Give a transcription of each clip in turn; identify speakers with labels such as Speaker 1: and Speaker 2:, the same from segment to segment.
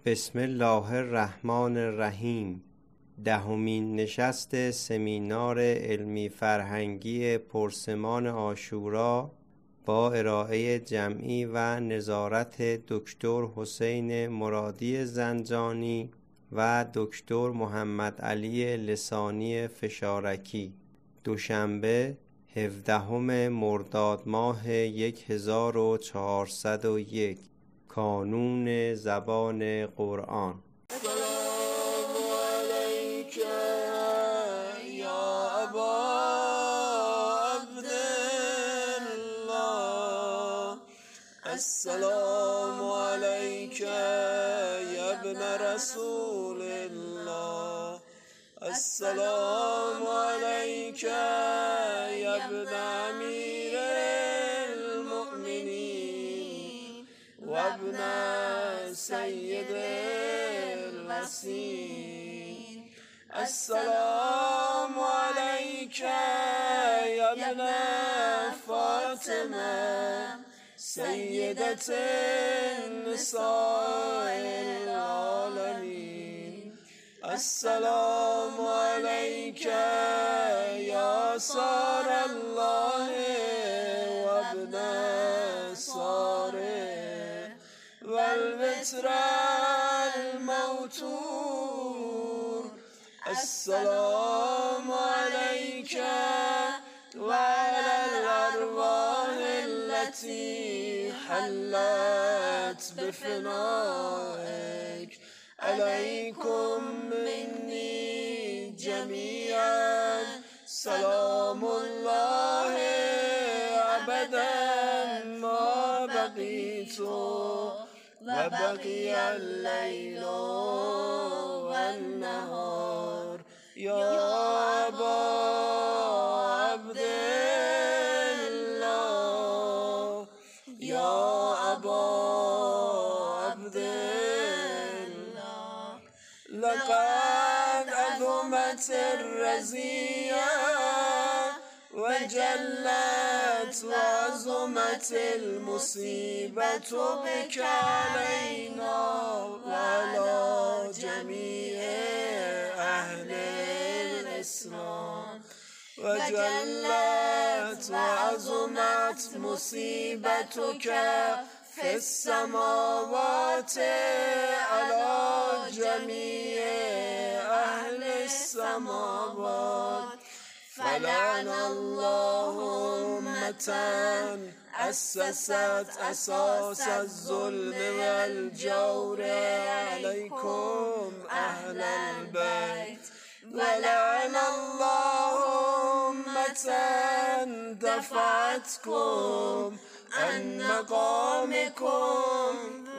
Speaker 1: بسم الله الرحمن الرحیم. دهمین نشست سمینار علمی فرهنگی پرسمان عاشورا با ارائه جمعی و نظارت دکتر حسین مرادی زنجانی و دکتر محمد علی لسانی فشارکی، دوشنبه 17 مرداد ماه 1401، کانون زبان قرآن.
Speaker 2: السلام علیک یا ابا عبدالله، السلام علیک یا ابن رسول الله، السلام علیک یا ابن امیر المؤمنین و ابن سید الوصین، السلام علیک یا ابن فاطمه سیدة النساء العالمین، السلام علیک یا سار الله و ابن ساره و الوتر الموتور، السلام علیک و علی الارواح التي حلت بفنائك، علیکم منی جمیعا سلام الله ابدا ما بقیت و بقی اللیل و النهار، یا ابا عبدالله، یا ابا عبدالله، لقد عظمت الرزیه و جلت و عظمت المصیبت بک علینا و علی جمیع اهل الاسلام، و جلت و عظمت مصیبتک فی السماوات علی جمیع اهل السماوات، فلعن الله أمة أسست أساس الظلم والجور عليكم أهل البيت، ولعن الله أمة دفعتكم عن مقامكم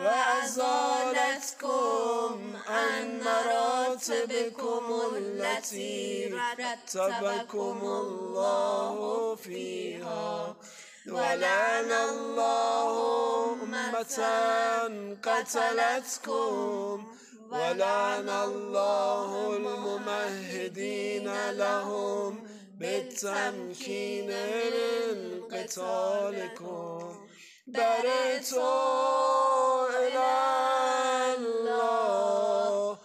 Speaker 2: وأزالتكم عن مراتبكم التي رتبكم الله فيها، ولعن الله أمة قتلتكم، ولعن الله الممهدين لهم بالتمكين من قتالكم، برئت إلى الله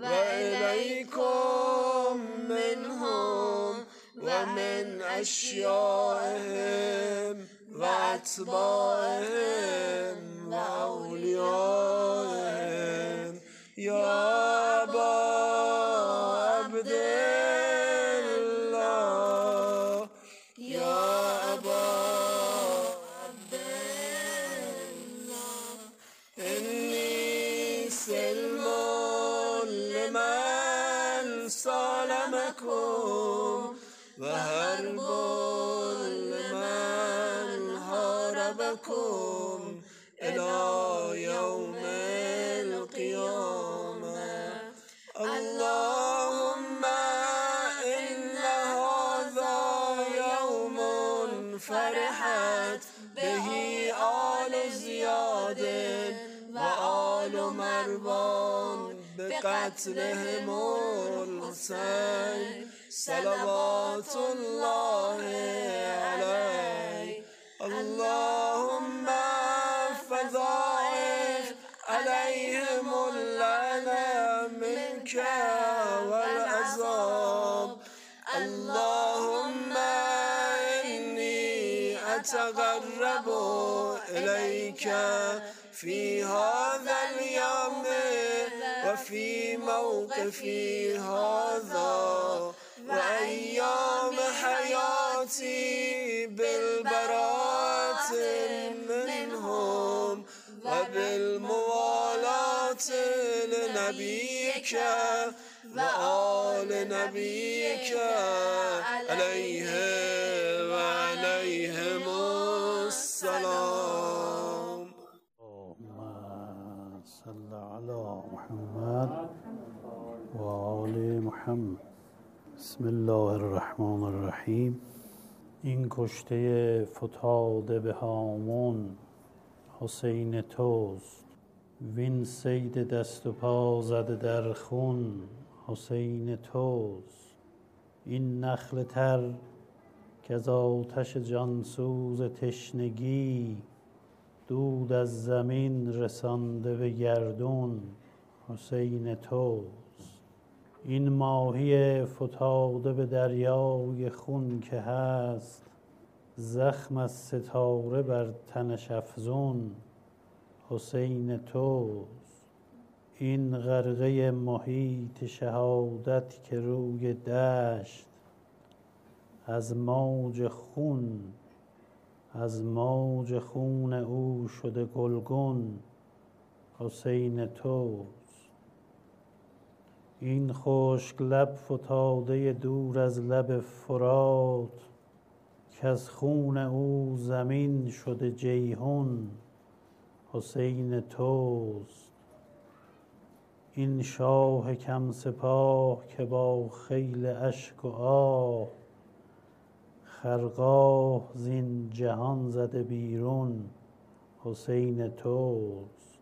Speaker 2: وإليكم منهم ومن أشيائهم وأتباعهم وأوليائهم، يا أبا عبدالله، يا أبا عبدالله، إني سلم لمن سالمكم وحرب لمن حاربكم إلى يوم القيامة، اللهم إن هذا يوم فرحت به آل زياد وآل مروان بقتلهم الحسين صلوات الله عليه، اللهم فضائف عليهم الله عنك والعذاب. اللهم إني أتقرب إليك في هذا اليوم وفي موقفي هذا وأيام حياتي بالبراءة منهم وبالموالاة لنبيك وآل نبيك عليه وعليهم السلام.
Speaker 3: اللهم صل على محمد و آل محمد. بسم الله الرحمن الرحیم. این کشته فتاده به هامون حسین توست، وین صید دست و پا زده در خون حسین توست. این نخل تر که از آتش جانسوز تشنگی دود از زمین رسانده به گردون حسین توست. این ماهی فتاده به دریای خون که هست زخم از ستاره بر تنش افزون حسین توست. این غرقه محیط شهادت که روی دشت از موج خون او شده گلگون حسین توست. این خشک لب فتاده دور از لب فرات که از خون او زمین شده جیحون حسین توست. این شاه کم سپاه که با خیل اشک و آه خرگاه زین جهان زده بیرون حسین توست.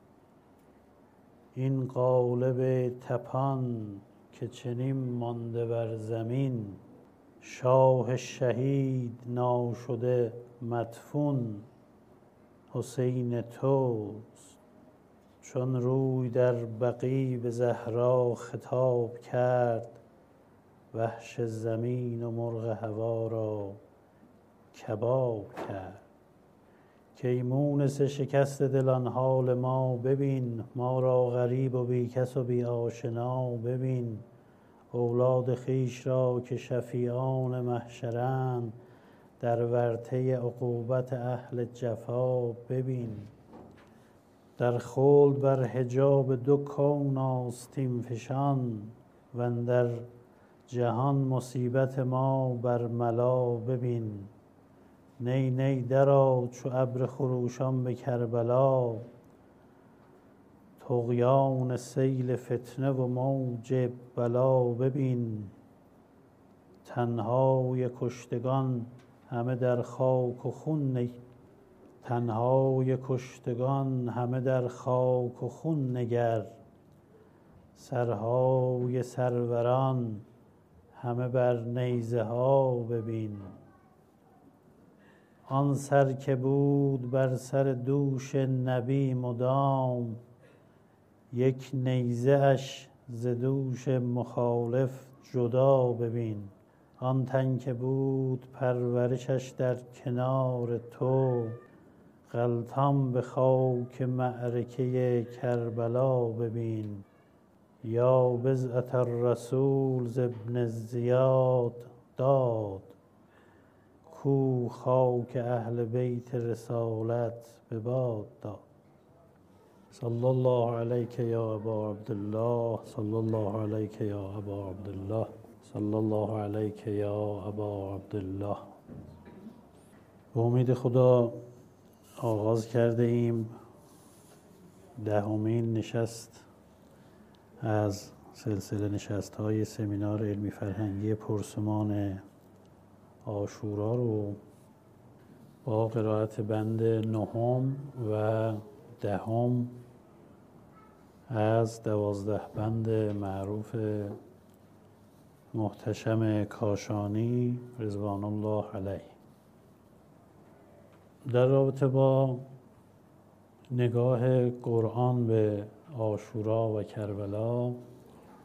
Speaker 3: این قالب تپان که چنین مانده بر زمین شاه شهید ناشده مدفون حسین توست. چون روی در بقیع به زهرا خطاب کرد وحش زمین و مرغ هوا را کباب کرد. که مونس شکست دل آن حال ما ببین، ما را غریب و بی کس و بی آشنا ببین. اولاد خویش را که شفیعان محشرند در ورطه عقوبت اهل جفا ببین. در خلد بر حجاب دو کون آستین فشان و اندر جهان مصیبت ما بر ملا ببین. نی نی درآ چو ابر خروشان به کربلا، طغیان سیل فتنه و موج بلا ببین. تنهای کشتگان همه در خاک و خون نگر. سرهای سروران همه بر نیزه ها ببین. آن سر که بود بر سر دوش نبی مدام، یک نیزه اش ز دوش مخالف جدا ببین. آن تن که بود پرورشش در کنار تو، غلطان به خاک معرکه کربلا ببین. یا بضعة الرسول ز ابن زیاد داد، کو خاک اهل بیت رسالت به باد داد. صلی الله علیک یا ابا عبدالله، صلی الله علیک یا ابا عبدالله، صلی الله علیک یا ابا عبدالله. به امید خدا آغاز کرده ایم 10مین نشست از سلسله نشست‌های سمینار علمی فرهنگی پرسمان عاشورا رو با قرائت بند 9 و 10 از 12 بند معروف محتشم کاشانی رضوان الله علیه. در رابطه با نگاه قرآن به عاشورا و کربلا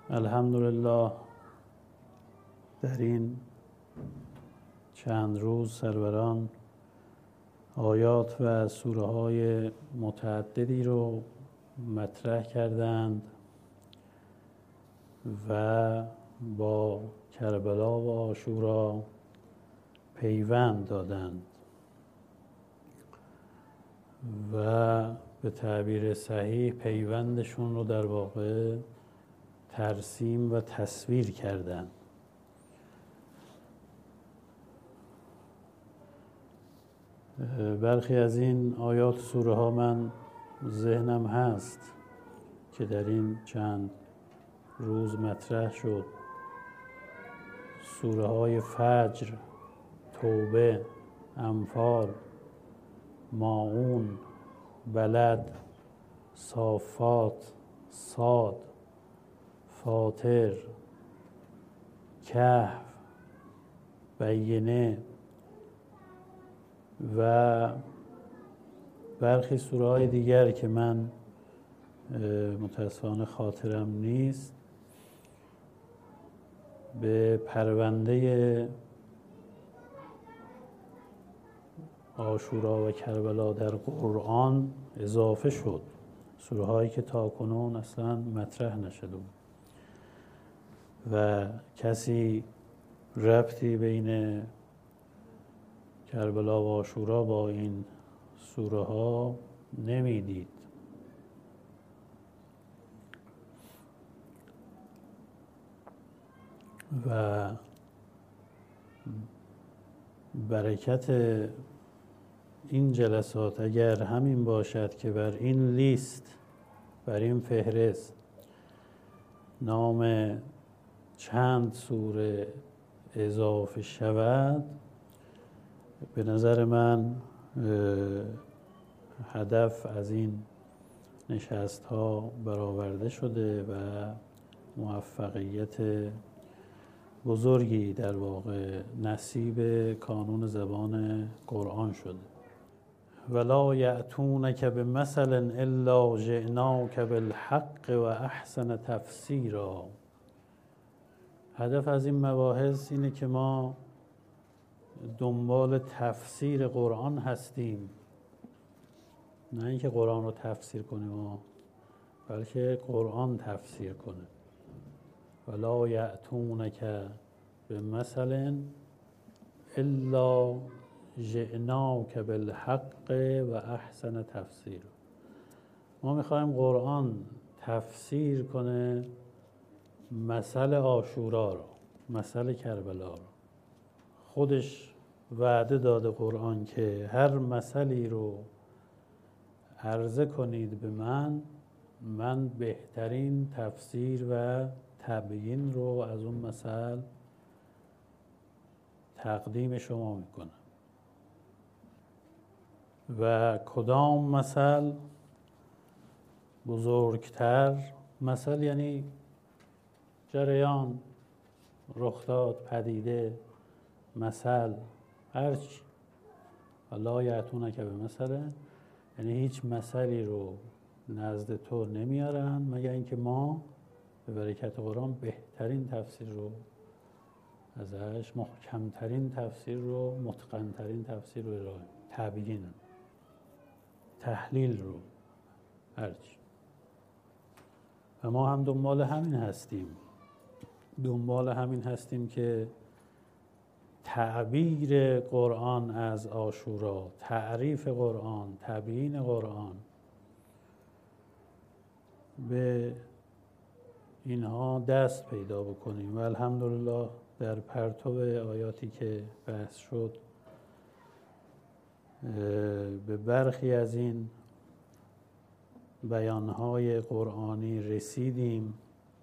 Speaker 3: الحمدلله در این چند روز سروران آیات و سوره های متعددی رو مطرح کردند و با کربلا و عاشورا پیوند دادند و به تعبیر صحیح پیوندشون رو در واقع ترسیم و تصویر کردند. برخی از این آیات سوره ها من ذهنم هست که در این چند روز مطرح شد. سوره های فجر، توبه، انفال، ماعون، بلد، صافات، صاد، فاطر، کهف، بینه و برخی سوره های دیگر که من متاسفانه خاطرم نیست به پرونده عاشورا و کربلا در قرآن اضافه شد، سوره هایی که تاکنون اصلا مطرح نشده بود و کسی ربطی بین کربلا و عاشورا با این سوره ها نمیدید. و برکت این جلسات اگر همین باشد که بر این لیست، بر این فهرست نام چند سوره اضافه شود، به نظر من هدف از این نشست ها برآورده شده و موفقیت بزرگی در واقع نصیب کانون زبان قرآن شده. ولا یأتونک بمثل الا جئناک بالحق و احسن تفسیرا. هدف از این مباحث اینه که ما دنبال تفسیر قرآن هستیم، نه اینکه قرآن رو تفسیر کنیم بلکه قرآن تفسیر کنه. ولا یأتونک بمثل الا جئناک بالحق و احسن تفسیر. ما میخوایم قرآن تفسیر کنه مثل عاشورا رو، مثل کربلا رو. خودش وعده داده قرآن که هر مثلی رو عرضه کنید به من بهترین تفسیر و تبیین رو از اون مثل تقدیم شما میکنم. و کدام مثل بزرگتر؟ مثل یعنی جریان، رخداد، پدیده، مثل، هرچی. لا یأتونک بمثل یعنی هیچ مثلی رو نزد تو نمیارن مگر اینکه ما به برکت قرآن بهترین تفسیر رو ازش، محکمترین تفسیر رو، متقنترین تفسیر رو ارائه، تبیین، تحلیل رو، هرچی. و ما هم دنبال همین هستیم که تعبیر قرآن از عاشورا، تعریف قرآن، تبیین قرآن، به اینها دست پیدا بکنیم. و الحمدلله در پرتو آیاتی که بحث شد به برخی از این بیانهای قرآنی رسیدیم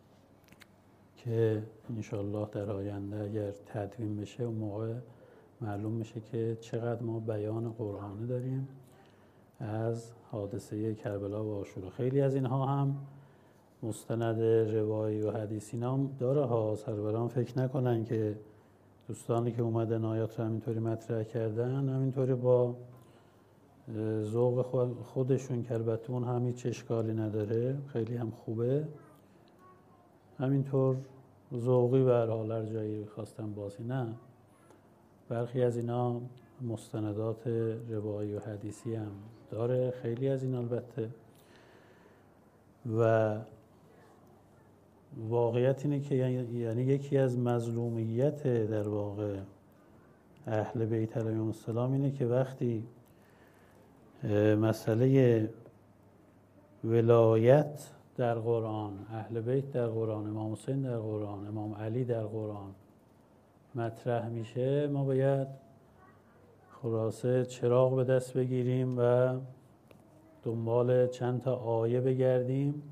Speaker 3: که انشالله در آینده اگر تدوین بشه اون موقع معلوم میشه که چقدر ما بیان قرآنی داریم از حادثه کربلا و عاشورا. خیلی از اینها هم مستند روایی و حدیثی نام داره ها. سروران فکر نکنن که دوستانی که اومدن آیات رو همینطوری مطرح کردن همینطوری با ذوق خودشون، که البته اون هم هیچ اشکالی نداره، خیلی هم خوبه، همینطور ذوقی به هر حال هر جایی خواستم بازی نه، برخی از اینا مستندات روایی و حدیثی هم داره، خیلی از این البته. و واقعیت اینه که یعنی یکی از مظلومیت در واقع اهل بیت علیهم السلام اینه که وقتی مسئله ولایت در قرآن، اهل بیت در قرآن، امام حسین در قرآن، امام علی در قرآن مطرح میشه، ما باید خلاصه چراغ به دست بگیریم و دنبال چند تا آیه بگردیم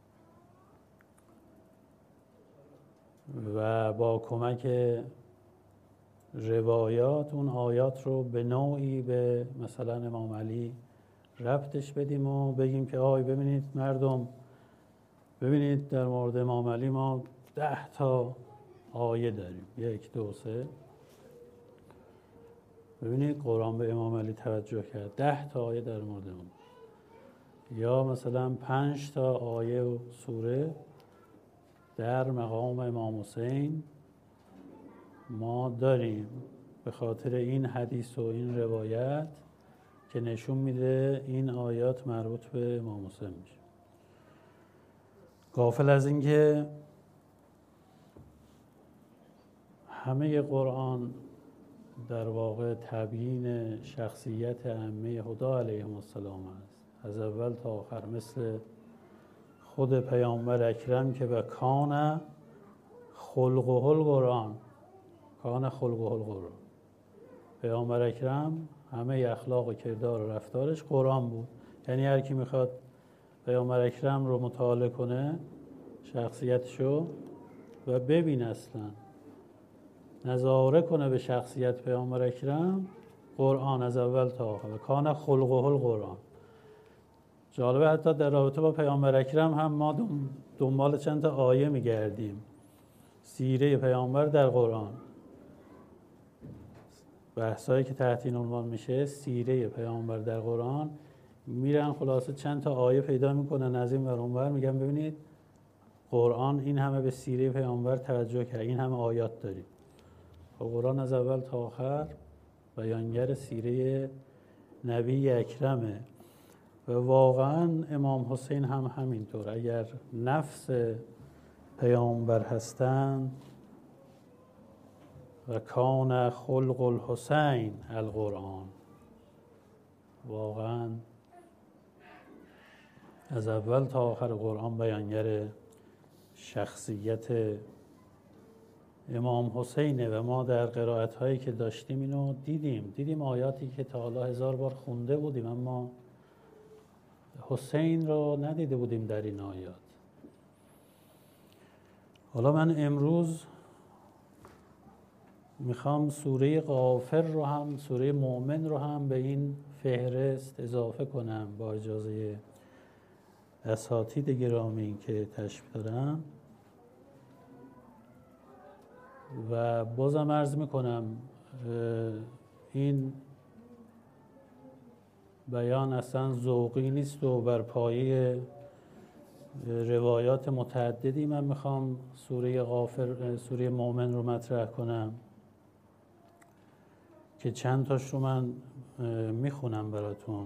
Speaker 3: و با کمک روایات اون آیات رو به نوعی به مثلا امام علی ربطش بدیم و بگیم که ببینید مردم، ببینید در مورد امام علی ما 10 تا آیه داریم، 1 2 3. ببینید قرآن به امام علی توجه کرد، 10 تا آیه در مورد امام، یا مثلا 5 تا آیه و سوره در مقام امام حسین ما داریم به خاطر این حدیث و این روایت که نشون میده این آیات مربوط به امام حسین میشه. غافل از این که همه قرآن در واقع تبیین شخصیت ائمه هدی علیهم السلام است، از اول تا آخر، مثل خود پیامبر اکرم که به کان خلقه القرآن، کان خلقه القرآن، پیامبر اکرم همه اخلاق و کردار و رفتارش قرآن بود. یعنی هر کی میخواد پیامبر اکرم رو مطالعه کنه، شخصیتشو، و ببین اصلا نظاره کنه به شخصیت پیامبر اکرم، قرآن از اول تا آخر، کان خلقه القرآن. جالبه حتی در رابطه با پیامبر اکرم هم ما دنبال چند تا آیه میگردیم، سیره پیامبر در قرآن، بحثایی که تحت این عنوان میشه سیره پیامبر در قرآن، میرن خلاصه چند تا آیه پیدا میکنن از این ور اون ور، میگن ببینید قرآن این همه به سیره پیامبر توجه کرد، این همه آیات داریم. قرآن از اول تا آخر بیانگر سیره نبی اکرمه. و واقعا امام حسین هم همینطور، اگر نفس پیامبر هستند، و کان خلق الحسین القرآن، واقعا از اول تا آخر قرآن بیانگر شخصیت امام حسینه. و ما در قرائت هایی که داشتیم اینو دیدیم آیاتی که تا حالا 1000 بار خونده بودیم، اما حسین رو ندیده بودیم در این آیات. حالا من امروز میخوام سوره غافر رو هم، سوره مؤمن رو هم به این فهرست اضافه کنم با اجازه اساتید گرامی که تشریف دارم. و بازم عرض میکنم این بیان اصلا ذوقی نیست و بر پایه روایات متعددی من میخوام سوره غافر، سوره مؤمن رو مطرح کنم که چند تاش رو من میخونم براتون.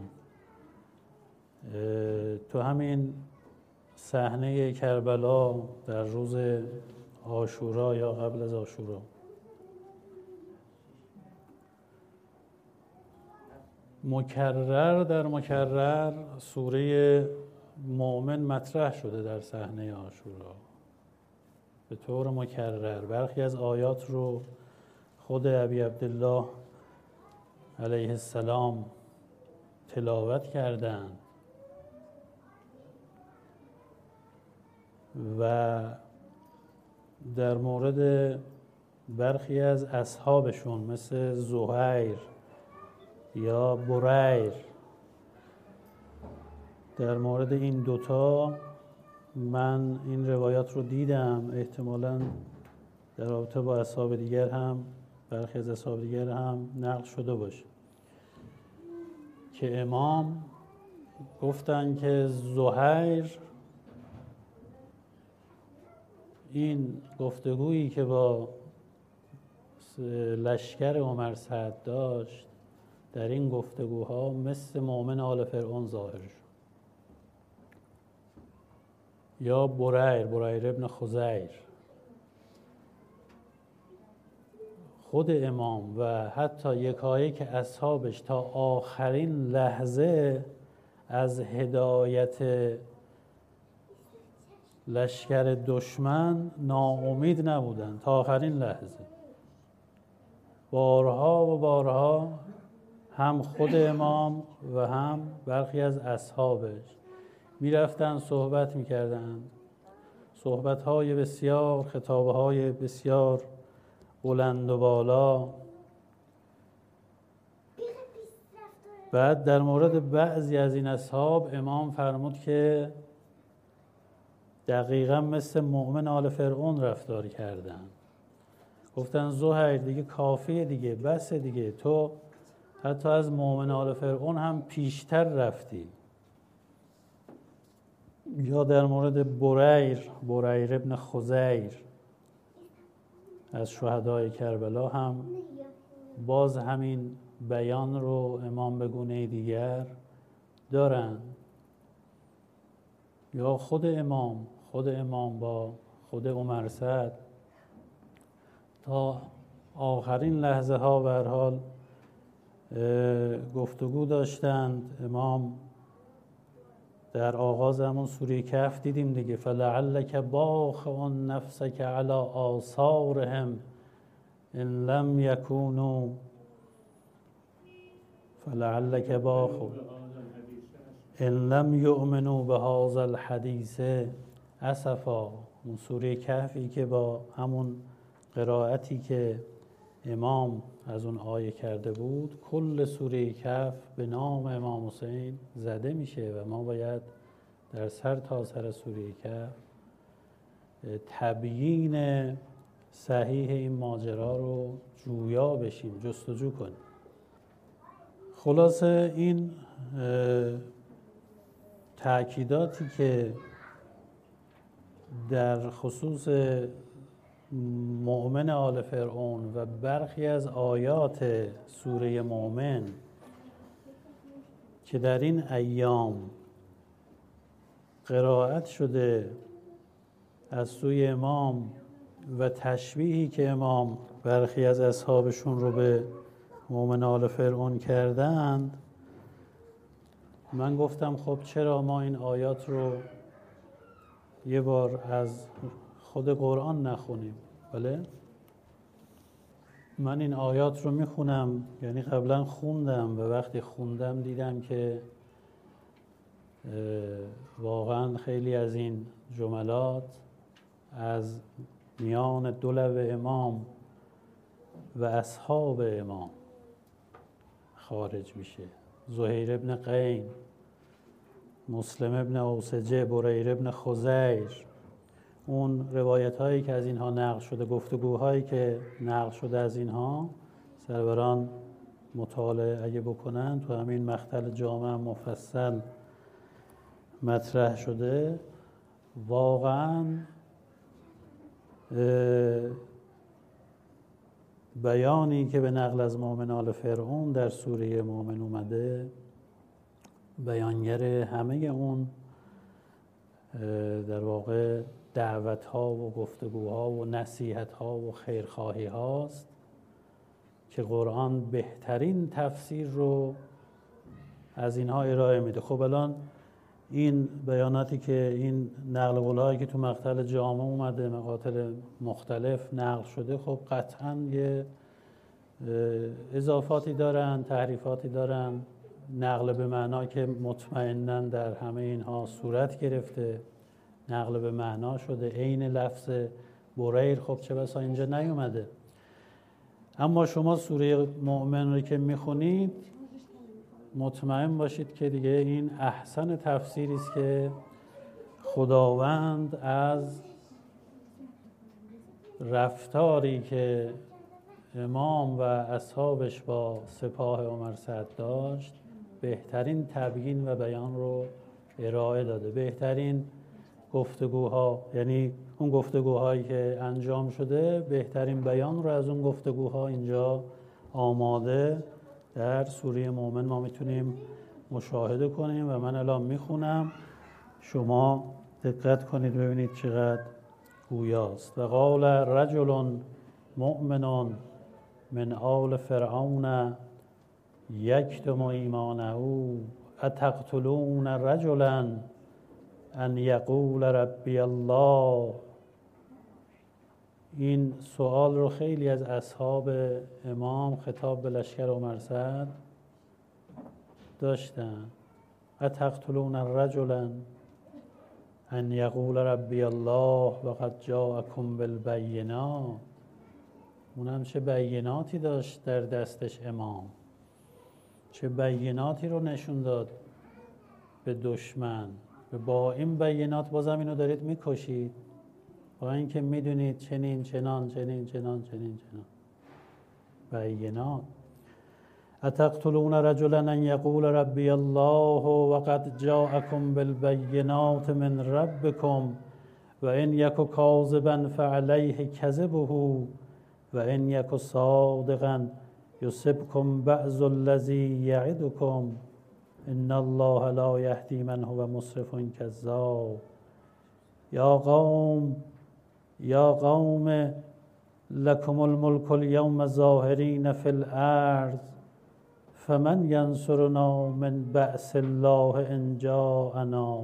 Speaker 3: تو همین صحنه کربلا در روز عاشورا یا قبل از عاشورا، مکرر سوره مؤمن مطرح شده در صحنه عاشورا به طور مکرر. برخی از آیات رو خود ابی عبدالله علیه السلام تلاوت کردند و در مورد برخی از اصحابشون مثل زهیر یا بریر، در مورد این دوتا من این روایات رو دیدم، احتمالاً در رابطه با اصحاب دیگر هم، برخی از اصحاب دیگر هم نقل شده باشه که امام گفتن که زهیر این گفتگویی که با لشکر عمر سعد داشت، در این گفتگوها مثل مؤمن آل فرعون ظاهر شد. یا بریر ابن خزیر، خود امام و حتی یکایک اصحابش تا آخرین لحظه از هدایت لشکر دشمن ناامید نبودند. تا آخرین لحظه بارها و بارها هم خود امام و هم برخی از اصحابش میرفتن صحبت میکردن، صحبت‌های بسیار، خطابه‌های بسیار بلند و بالا. بعد در مورد بعضی از این اصحاب امام فرمود که دقیقا مثل مؤمن آل فرعون رفتار کردن. گفتن زهیر دیگه کافیه دیگه، بس دیگه، تو حتی از مؤمن آل فرعون هم پیشتر رفتی. یا در مورد بریر ابن خزیر از شهدای کربلا هم باز همین بیان رو امام به گونه دیگر دارن. یا خود امام با خود عمر سعد تا آخرین لحظه ها به هر حال گفتگو داشتند. امام در آغاز همون سوره کهف دیدیم دیگه، فلعلک باخع نفسک علی آثارهم ان لم یکونوا فلعلک باخع ان لم یؤمنوا بهذا الحدیث اسفا. اون سوره کهفی که با همون قرائتی که امام از اون آیه کرده بود، کل سوره کهف به نام امام حسین زده میشه و ما باید در سر تا سر سوره کهف تبیین صحیح این ماجرا رو جویا بشیم، جستجو کنیم. خلاصه این تأکیداتی که در خصوص مؤمن آل فرعون و برخی از آیات سوره مؤمن که در این ایام قرائت شده از سوی امام و تشبیهی که امام برخی از اصحابشون رو به مؤمن آل فرعون کردند، من گفتم خب چرا ما این آیات رو یه بار از خود قرآن نخونیم؟ بله، من این آیات رو میخونم، یعنی قبلا خوندم و وقتی خوندم دیدم که واقعا خیلی از این جملات از میان دو لب امام و اصحاب امام خارج میشه. زهیر ابن قین، مسلم ابن اوسجه، بریر ابن خزیر، اون روایت هایی که از اینها نقل شده، گفتگوهایی که نقل شده از اینها، سروران مطالعه اگه بکنن تو همین مقطع جامع مفصل مطرح شده. واقعا بیانی که به نقل از مؤمن آل فرعون در سوره مؤمن اومده، بیانگر همه اون در واقع دعوت ها و گفتگوها و نصیحت ها و خیرخواهی هاست که قرآن بهترین تفسیر رو از اینها ارائه میده. خب الان این بیاناتی که این نقل قول‌هایی که تو مقتل جامع اومده، مقاتل مختلف نقل شده، خب قطعاً یه اضافاتی دارن، تحریفاتی دارن، نقل به معنا که مطمئناً در همه اینها صورت گرفته، نقل به معنا شده. عین لفظ بریر خب چه بسا اینجا نیومده. اما شما سوره مؤمن رو که میخونید مطمئن باشید که دیگه این احسن تفسیری است که خداوند از رفتاری که امام و اصحابش با سپاه عمر سعد داشت بهترین تبیین و بیان رو ارائه داده، بهترین گفتگوها، یعنی اون گفتگوهایی که انجام شده، بهترین بیان رو از اون گفتگوها اینجا آماده در سوره مومن ما میتونیم مشاهده کنیم و من الان میخونم، شما دقت کنید ببینید چقدر گویاست. و قال رجل مؤمن من آل فرعون یکتم ایمانه اتقتلون رجلا ان یقول ربی الله. این سوال رو خیلی از اصحاب امام خطاب به لشکر و مرصد داشتن. اتقتلون رجلا ان یقول ربی الله وقد جاءکم بالبینات. اونم چه بیناتی داشت در دستش امام، چه بیناتی رو نشون داد به دشمن. با این بینات بازم اینو دارید میکشید، با اینکه میدونید چنین چنان چنین چنان چنین چنان بینات. اتقتلون رجلا ان یقول ربی الله وقد جاءکم بالبینات من ربکم و ان یک کاذبا فعلیه کذبه و ان یک صادقا یصبکم بعض الذی یعدکم ان الله لا یهدی من هو مسرف کذاب. یا قوم لکم الملک اليوم ظاهرین فی الارض فمن ینصرنا من بأس الله ان جاءنا.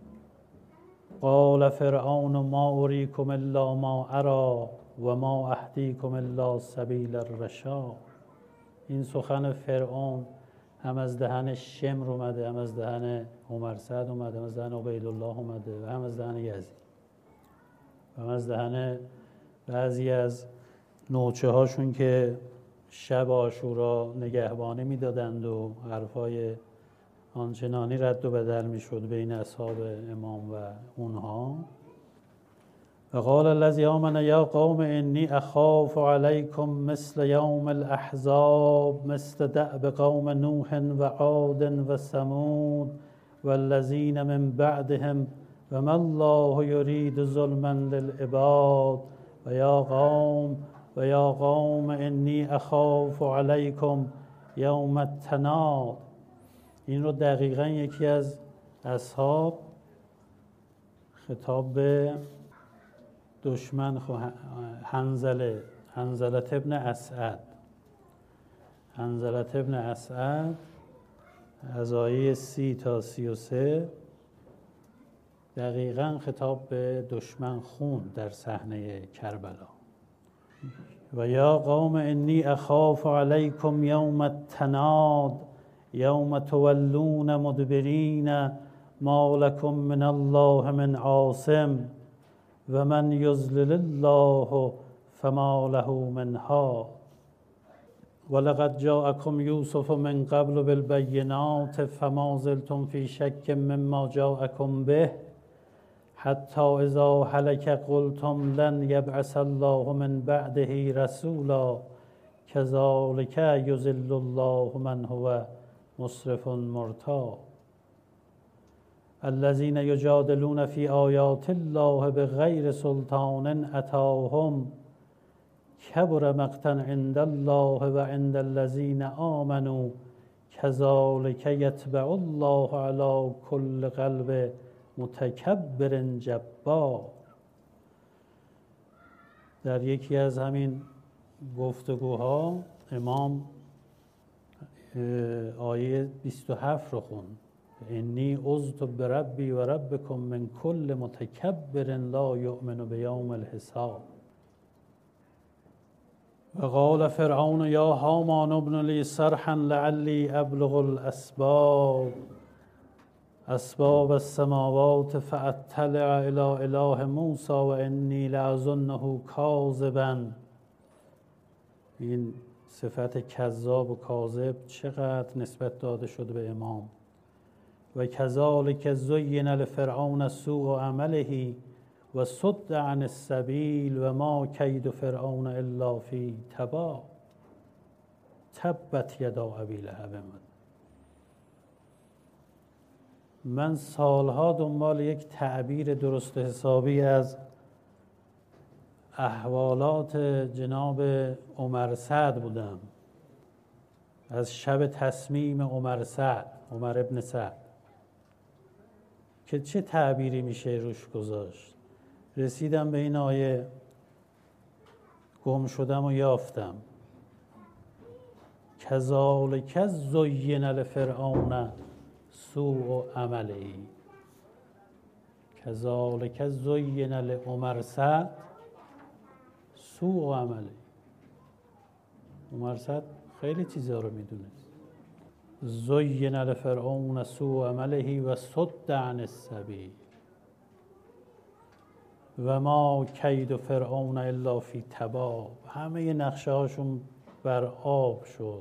Speaker 3: قال فرعون ما اریکم الا ما اری و ما اهدیکم الا سبیل الرشاد. این سخن فرعون هم از دهن شمر اومده، هم از دهن عمرصد اومده، هم از دهن عبیدالله اومده و هم از دهن یزید و هم از دهن بعضی از نوچه هاشون که شب عاشورا نگهبانی میدادند و حرفای آنچنانی رد و بدل میشد بین اصحاب امام و اونها. و قال الذی آمن یا قوم انی اخاف علیکم مثل یوم الاحزاب مثل دأب قوم نوح و عاد و ثمود والذین من بعدهم و ما الله یرید ظلما للعباد و یا قوم انی اخاف علیکم یوم التناد. این رو دقیقا یکی از اصحاب خطاب به دشمن حنظله ابن اسعد از آیه 30 تا 33 دقیقاً خطاب به دشمن خون در صحنه کربلا. و یا قوم انی اخاف علیکم یوم التناد یوم تولون مدبرین ما لکم من الله من عاصم و من یضلل الله فما له من هاد. ولقد جاءکم یوسف من قبل بالبینات فما زلتم فی شک مما جاءکم به حتی اذا هلک قلتم لن یبعث الله من بعده رسولا کذلک یضل الله من هو مسرف مرتاب. الذين یجادلون فی آیات الله بغیر سلطان اتاهم کبر مقتا عند الله و عند الذین آمنوا کذلک یطبع الله علی کل قلب متکبر جبار. در یکی از همین گفتگوها امام آیه 27 رو خوند. انی عذت بربی و ربکم من کل متکبر لا یؤمن بیوم الحساب. و قال فرعون یا هامان ابن لی صرحا لعلی ابلغ اسباب السماوات فاطلع الی اله موسی و انی لاظنه کاذبا. این صفت کذاب و کاذب چقدر نسبت داده شده به امام. و کذالک زین لفرعون سوء عمله و صد عن السبیل و ما کید فرعون الا فی تباب تبت یدا ابی لهب. من سالها دنبال یک تعبیر درست حسابی از احوالات جناب عمر سعد بودم، از شب تصمیم عمر ابن سعد، که چه تعبیری میشه روش گذاشت. رسیدم به این آیه، گم شدم و یافتم. کذالک زین لفرعون سوء عمله، کذالک زین لعمر سعد سوء عمله. عمر سعد خیلی چیزا رو میدونست. زین لفرعون سوء عمله و صد عن السبیل و ما کید فرعون الا فی تباب. همه نقشه هاشون بر آب شد،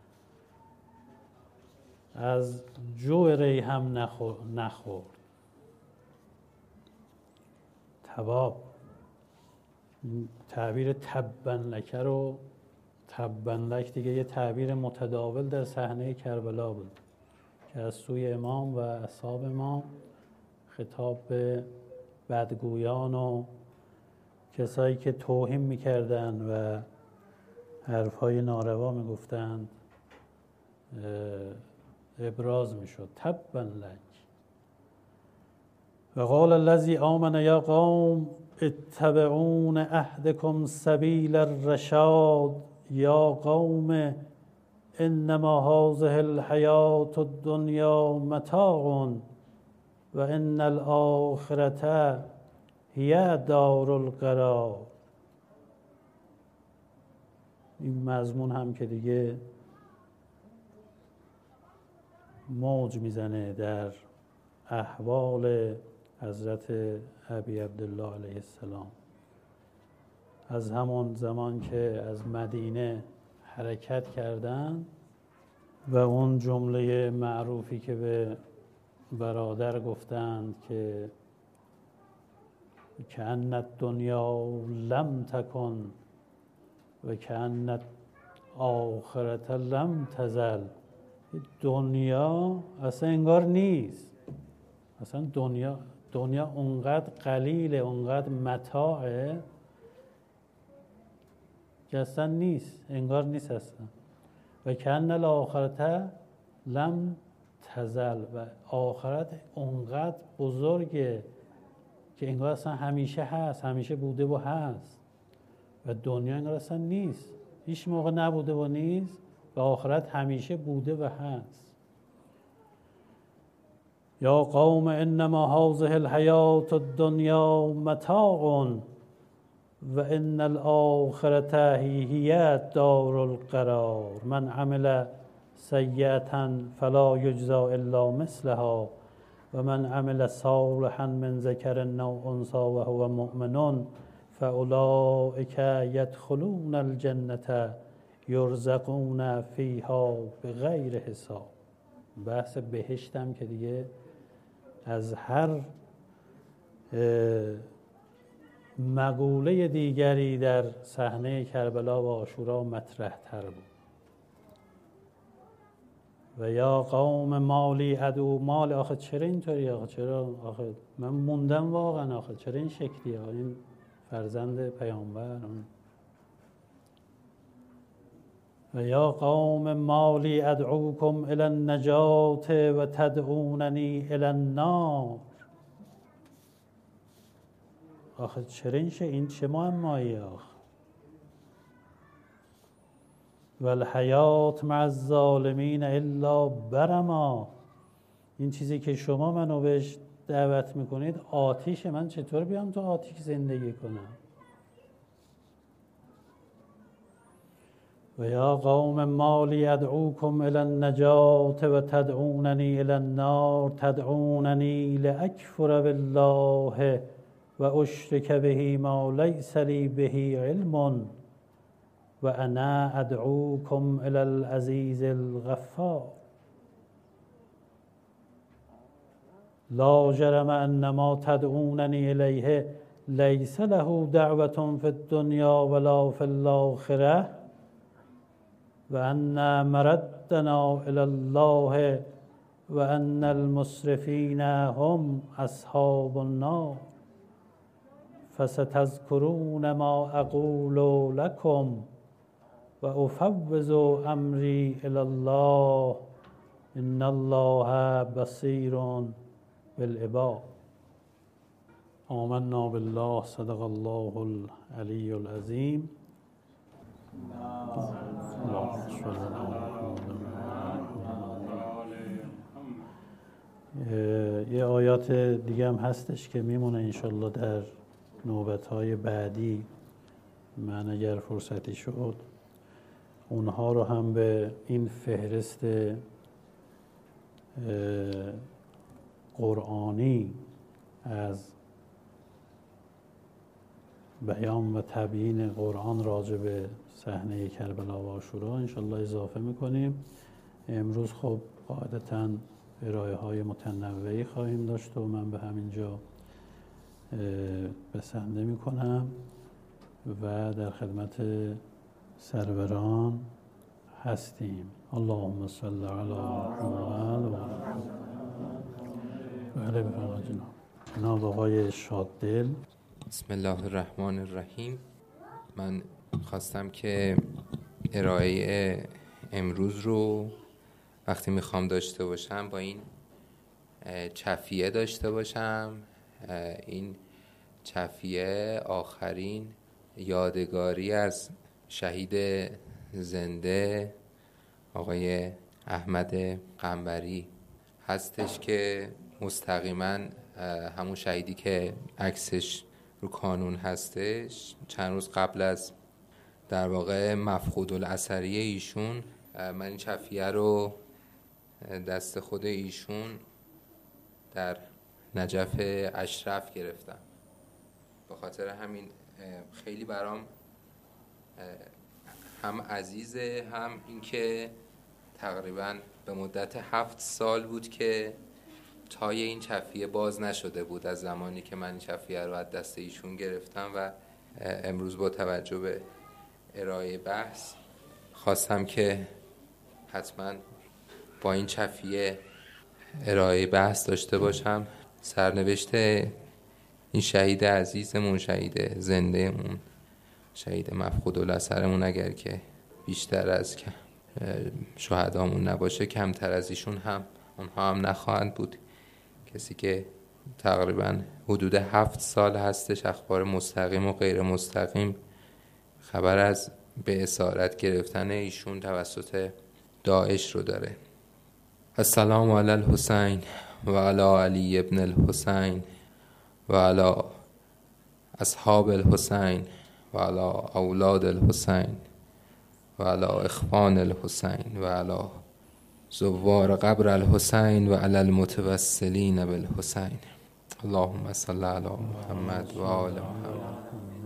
Speaker 3: از جو ری هم نخورد. تباب، تعبیر تبا لک رو، تبا لک دیگه یه تعبیر متداول در صحنه کربلا بود که از سوی امام و اصحاب امام خطاب به بدگویان و کسایی که توهین میکردن و حرفهای ناروا میگفتند ابراز میشد. تبا لک. و قال الذی آمن یا قوم اتبعون اهدکم سبیل الرشاد یا قوم انما هذه الحیات الدنیا متاع و ان الاخرة هی دار القرار. این مضمون هم که دیگه موج میزنه در احوال حضرت ابی عبدالله علیه السلام. از همون زمان که از مدینه حرکت کردن و اون جمله معروفی که به برادر گفتند که کأن الدنیا لم تکن و کأن آخرت لم تزل. دنیا اصلا انگار نیست، اصلا دنیا اونقدر قلیله، اونقدر متاعه که اصلا نیست، انگار نیست اصلا. و کأن الاخرت لم تزل، و آخرت اونقدر بزرگه که انگار اصلا همیشه هست، همیشه بوده و هست. و دنیا انگار اصلا نیست، هیچ موقع نبوده و نیست، و آخرت همیشه بوده و هست. یا قوم انما هذه الحیات الدنیا متاع و ان الاخرة هی دار القرار. من عمل سیئة فلا یجزی الا مثلها و من عمل صالحا من ذکر او انثی و هو مؤمن فاولئک یدخلون الجنة یرزقون فیها بغیر حساب. بحث بهشتم که دیگه از هر مقوله دیگری در صحنه کربلا و عاشورا مطرح تر بود. و یا قوم مالی عدو مال. آخه چرا اینطوری؟ آخه من موندم واقعا. آخه چرا این شکلی؟ این فرزند پیامبر. و یا قوم مالی ادعوکم الی النجات و تدعوننی الی النار. آخه چرا این چه معمایی؟ آخه و الحیات مع الظالمین الا برما. این چیزی که شما منو بهش دعوت میکنید آتیش، من چطور بیام تو آتیش زندگی کنم؟ و یا قوم مالی ادعوکم الی النجات و تدعوننی الی النار تدعوننی لاکفر بالله و اشرک به ما لیس لی به علم و انا ادعوکم الی العزیز الغفار. لا جرم ان ما تدعوننی الیه لیس له دعوة فی الدنیا ولا فی الاخره و ان مردنا الی الله وأن المسرفين هم أصحاب النار فستذكرون ما أقول لكم وأفوض أمري إلى الله إن الله بصير بالعباد. آمنا بالله. صدق الله العلی العظیم. یه آیات دیگه هم هستش که میمونه انشالله در نوبت‌های بعدی، من اگر فرصتی شد اونها رو هم به این فهرست قرآنی از بیان و تبیین قرآن راجع به صحنه کربلا و عاشورا انشالله اضافه میکنیم. امروز خب قاعدتاً ارائه های متنوعی خواهیم داشت و من به همینجا بسنده میکنم و در خدمت سروران هستیم. اللهم صل علی محمد و بله بفرمایید جناب آقای شاددل.
Speaker 4: بسم الله الرحمن الرحیم. من خواستم که ارائه امروز رو وقتی میخوام داشته باشم با این چفیه داشته باشم. این چفیه آخرین یادگاری از شهید زنده آقای احمد قنبری هستش که مستقیما همون شهیدی که عکسش رو کانون هستش چند روز قبل از در واقع مفقود الاثری ایشون من این چفیه رو دست خود ایشون در نجف اشرف گرفتم. به خاطر همین خیلی برام هم عزیزه، هم این که تقریبا به مدت 7 سال بود که تای این چفیه باز نشده بود از زمانی که من این چفیه رو از دست ایشون گرفتم و امروز با توجه به ارائه بحث خواستم که حتما با این چفیه ارائه بحث داشته باشم. سرنوشت این شهید عزیزمون، شهید زندهمون، شهید مفقود الاثرمون اگر که بیشتر از شهدامون نباشه کمتر از ایشون هم اونها هم نخواهند بود. کسی که تقریبا حدود 7 سال هستش اخبار مستقیم و غیر مستقیم خبر از به اسارت گرفتن ایشون توسط داعش رو داره. السلام علی الحسین و علی علی ابن الحسین و علی اصحاب الحسین و علی اولاد الحسین و علی اخوان الحسین و علی زوار قبر الحسین و علی المتوسلین بالحسین. اللهم صل علی محمد و آل محمد.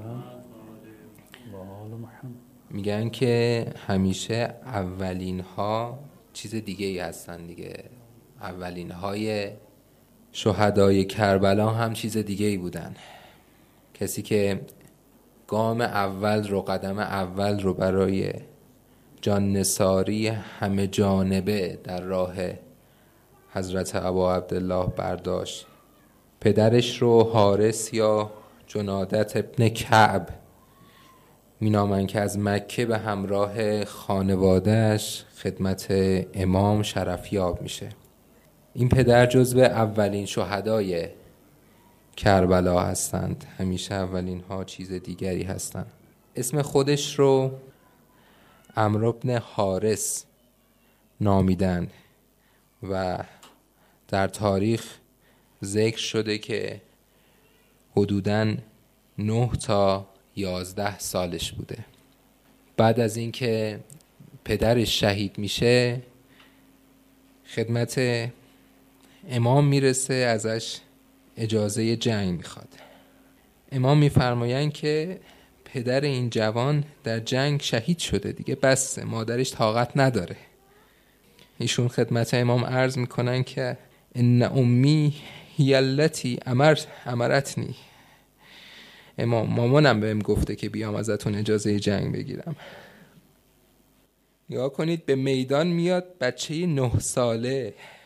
Speaker 4: میگن که همیشه اولین ها چیز دیگه ای هستن دیگه. اولین های شهدای کربلا هم چیز دیگه ای بودن. کسی که گام اول رو، قدم اول رو برای جان نثاری همه جانبه در راه حضرت ابا عبدالله برداشت. پدرش رو حارس یا جنادت ابن کعب مینامن که از مکه به همراه خانوادهش خدمت امام شرفیاب میشه. این پدر جزو اولین شهدای کربلا هستند. همیشه اولین ها چیز دیگری هستند. اسم خودش رو عمرو بن حارس نامیدن و در تاریخ ذکر شده که حدوداً 9 تا 11 سالش بوده. بعد از اینکه پدرش شهید میشه خدمت امام میرسه، ازش اجازه جنگ میخواد. امام میفرمایند که پدر این جوان در جنگ شهید شده دیگه، بسه، مادرش طاقت نداره. ایشون خدمت امام عرض میکنن که ان امی هی التی امرتنی، امام مامانم بهم گفته که بیام ازتون اجازه جنگ بگیرم. نگاه کنید به میدان میاد بچه 9 ساله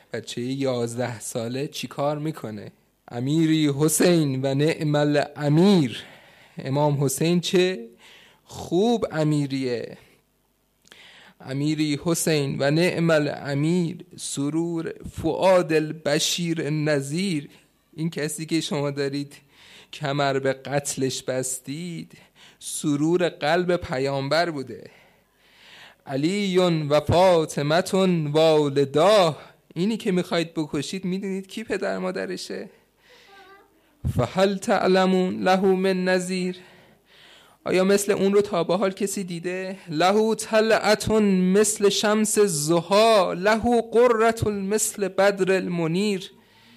Speaker 4: بچه 11 ساله چی کار میکنه؟ امیری حسین و نعم الامیر، امام حسین چه خوب امیریه. امیری حسین و نعم الامیر، سرور فؤاد البشیر النذیر. این کسی که شما دارید کمر به قتلش بستید سرور قلب پیامبر بوده. علی و فاطمه والداه، اینی که میخواید بکشید میدونید کی پدر مادرشه؟ فهل تعلمون له من نذیر، آیا مثل اون رو تا به حال کسی دیده؟ له طلعتون مثل شمس الضحی، له قرة مثل بدر المنیر.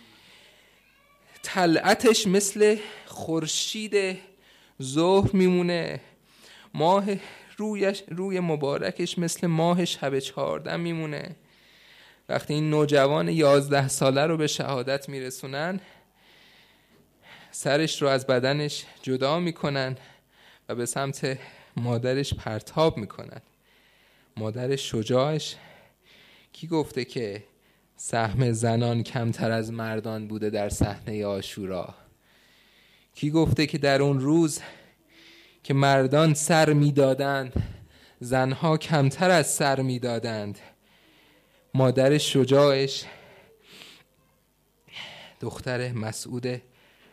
Speaker 4: طلعتش مثل خورشید ظهر میمونه، ماه روی مبارکش مثل ماه شب 14 میمونه. وقتی این نوجوان 11 ساله رو به شهادت میرسونن، سرش رو از بدنش جدا میکنن و به سمت مادرش پرتاب میکنن. مادر شجاعش کی گفته که سهم زنان کمتر از مردان بوده در صحنه عاشورا؟ کی گفته که در اون روز که مردان سر میدادند زنها کمتر از سر میدادند؟ مادر شجاعش دختر مسعود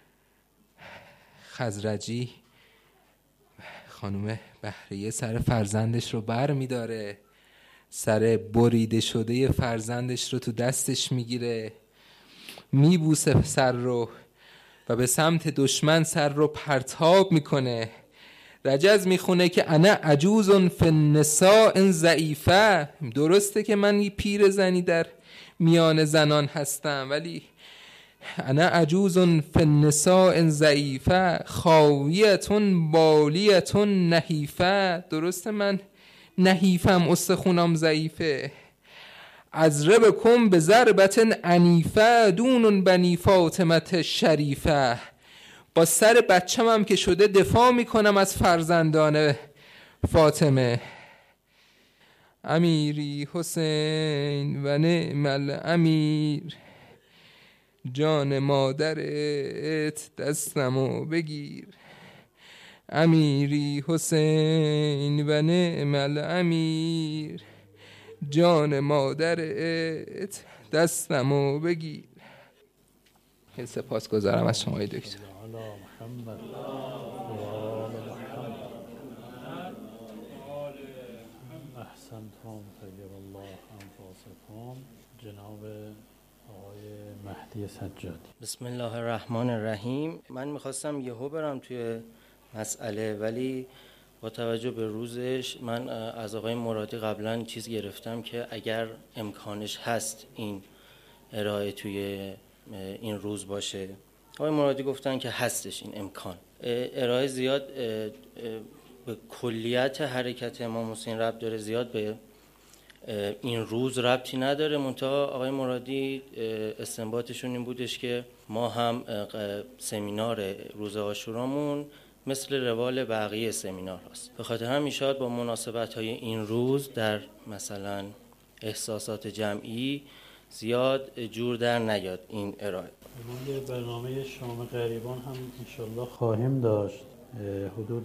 Speaker 4: خزرجی، خانم بهریه، سر فرزندش رو بر میداره، سر بریده شده فرزندش رو تو دستش میگیره، میبوسه سر رو و به سمت دشمن سر رو پرتاب میکنه. رجز میخونه که انا عجوز فی النساء ضعیفه، درسته که من پیر زنی در میان زنان هستم، ولی انا عجوز فی النساء ضعیفه خاویتون بالیتون نحیفه، درسته من نحیفم، استخونم ضعیفه. اضربکم بضربة عنیفه دون بنی فاطمه شریفه، با سر بچم هم که شده دفاع میکنم از فرزندان فاطمه. امیری حسین و نعم الامیر، جان مادرت دستمو بگیر. امیری حسین و نعم الامیر، جان مادرت دستمو بگیر. خیلی سپاسگزارم از شما دکتر.
Speaker 3: احسنتم طیب الله انفاسکم. جناب آقای مهدی سجادی.
Speaker 5: بسم الله الرحمن الرحیم. من میخواستم یهو برم توی مسئله، ولی با توجه به روزش من از آقای مرادی قبلا چیز گرفتم که اگر امکانش هست این ارائه توی این روز باشه. آقای مرادی گفتن که هستش این امکان. ارائه زیاد به کلیت حرکت امام حسین ربط داره، زیاد به این روز ربطی نداره. منتها آقای مرادی استنباطشون این بودش که ما هم سمینار روز عاشورامون مثل روال بقیه سمینار هست، به خاطر همین شاید با مناسبت های این روز در مثلا احساسات جمعی زیاد جور در نیاد این ارائه.
Speaker 3: ما یه برنامه شام غریبان هم انشالله خواهیم داشت، حدود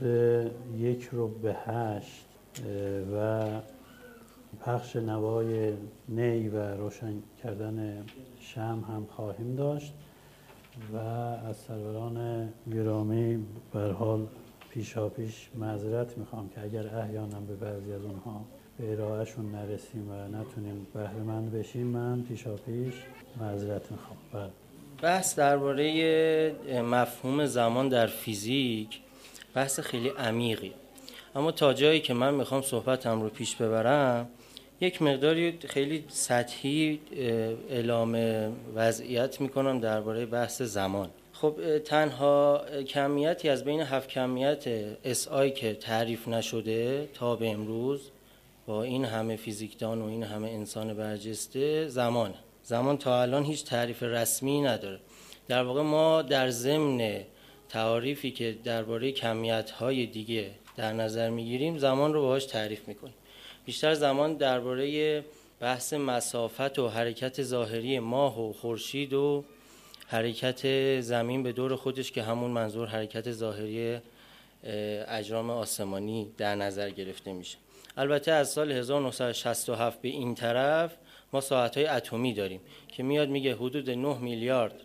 Speaker 3: 7:50 و پخش نوای نی و روشن کردن شمع هم خواهیم داشت و از سروران گرامی به هر حال پیشاپیش معذرت میخوام که اگر احیانا به بعضی از اونها به ارائهشون نرسیم و نتونیم بهره مند بشیم، من پیشاپیش معذرت میخوام. بله.
Speaker 5: بحث درباره مفهوم زمان در فیزیک بحث خیلی عمیقی، اما تا جایی که من میخوام صحبتم رو پیش ببرم یک مقداری خیلی سطحی اعلام وضعیت میکنم درباره بحث زمان. خب تنها کمیتی از بین 7 کمیت SI که تعریف نشده تا به امروز با این همه فیزیکدان و این همه انسان برجسته زمان تا الان هیچ تعریف رسمی نداره. در واقع ما در ضمن تعاریفی که درباره کمیت‌های دیگه در نظر میگیریم زمان رو باهاش تعریف میکنیم. بیشتر زمان درباره بحث مسافت و حرکت ظاهری ماه و خورشید و حرکت زمین به دور خودش که همون منظور حرکت ظاهری اجرام آسمانی در نظر گرفته میشه. البته از سال 1967 به این طرف ما ساعت‌های اتمی داریم که میاد میگه حدود 9 میلیارد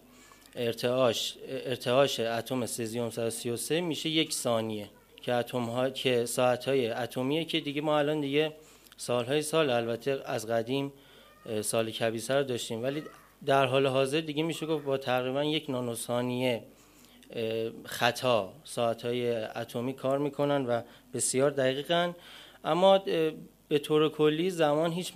Speaker 5: ارتعاش اتم سزیم 133 میشه 1 ثانیه که ساعت‌های اتمیه که دیگه ما الان دیگه سالهای سال البته از قدیم سال کبیسه رو داشتیم، ولی در حال حاضر دیگه میشه گفت با تقریبا 1 نانوثانیه خطا ساعت‌های اتمی کار میکنن و بسیار دقیقاً. اما به طور کلی زمان هیچ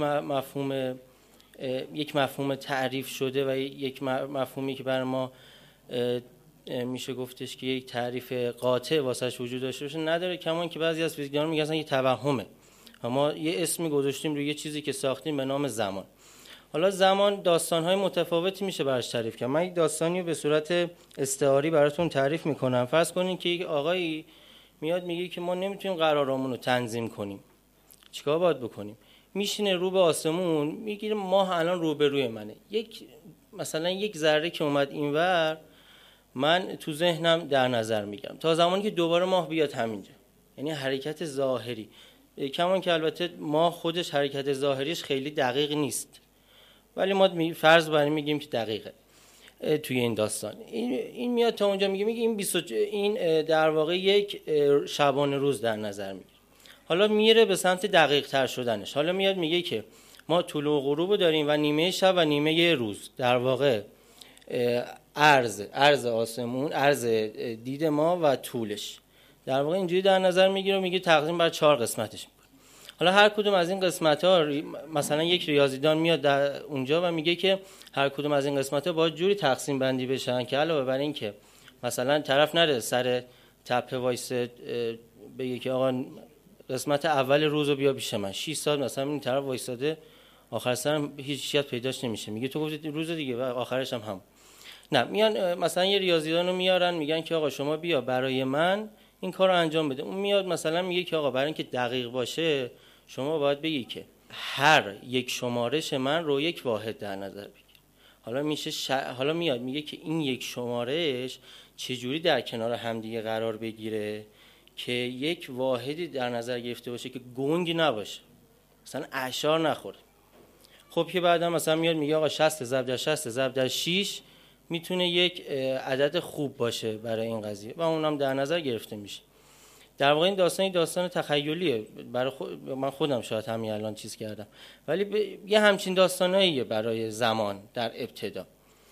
Speaker 5: یک مفهوم تعریف شده و یک مفهومی که برای ما میشه گفتش که یک تعریف قاطع واسش وجود داشته باشه نداره، کمان که بعضی از فیزیکدانان میگن اصلا یه توهمه. اما یه اسمی گذاشتیم روی یه چیزی که ساختیم به نام زمان. حالا زمان داستان‌های متفاوتی میشه براش تعریف کرد. من یک داستانی رو به صورت استعاری براتون تعریف میکنم. فرض کنین که یک آقایی میاد میگه که ما نمیتونیم قرارمون رو تنظیم کنیم. چیکار باید بکنیم؟ میشینه رو به آسمون، میگیره ماه الان روبروی منه. مثلا یک ذره که اومد اینور من تو ذهنم در نظر میگیرم تا زمانی که دوباره ماه بیاد همینجا. یعنی حرکت ظاهری. کمان که البته ماه خودش حرکت ظاهریش خیلی دقیق نیست، ولی ما فرض بر این میگیم که دقیقه. توی این داستان این میاد تا اونجا میگه این در واقع یک شبانه روز در نظر میگیره. حالا میره به سمت دقیق تر شدنش. حالا میاد میگه که ما طلوع و غروب داریم و نیمه شب و نیمه روز. در واقع عرض آسمون، عرض دید ما و طولش در واقع اینجوری در نظر میگیره و میگه تقسیم بر 4 قسمتش میکنه. حالا هر کدوم از این قسمت‌ها مثلا یک ریاضیدان میاد در اونجا و میگه که هر کدوم از این قسمت‌ها باید جوری تقسیم بندی بشن که علاوه بر این که مثلا طرف نره سر تپه وایسه بگه که آقا قسمت اول روزو بیا پیش من 6 ساعت مثلا این طرف وایساده آخر سرم هیچ چیز پیداش نمیشه، میگه تو گفتی روز دیگه و آخرش هم نه. میان مثلا یه ریاضیدانو میارن میگن که آقا شما بیا برای من این کارو انجام بده. اون میاد مثلا میگه که آقا برای اینکه دقیق باشه شما باید بگی که هر یک شمارش من رو یک واحد در نظر بگیر. حالا میشه حالا میاد میگه که این یک شمارش چجوری در کنار همدیگه قرار بگیره که یک واحدی در نظر گرفته باشه که گنگ نباشه، مثلا اعشار نخوره. خب که بعدا مثلا میاد میگه آقا 60 ضرب در 60 ضرب در 6 میتونه یک عدد خوب باشه برای این قضیه و اونم در نظر گرفته میشه. در واقع این داستان تخیلیه. برای من خودم شاید همین الان چیز کردم، ولی یه همچین داستاناییه برای زمان در ابتدا.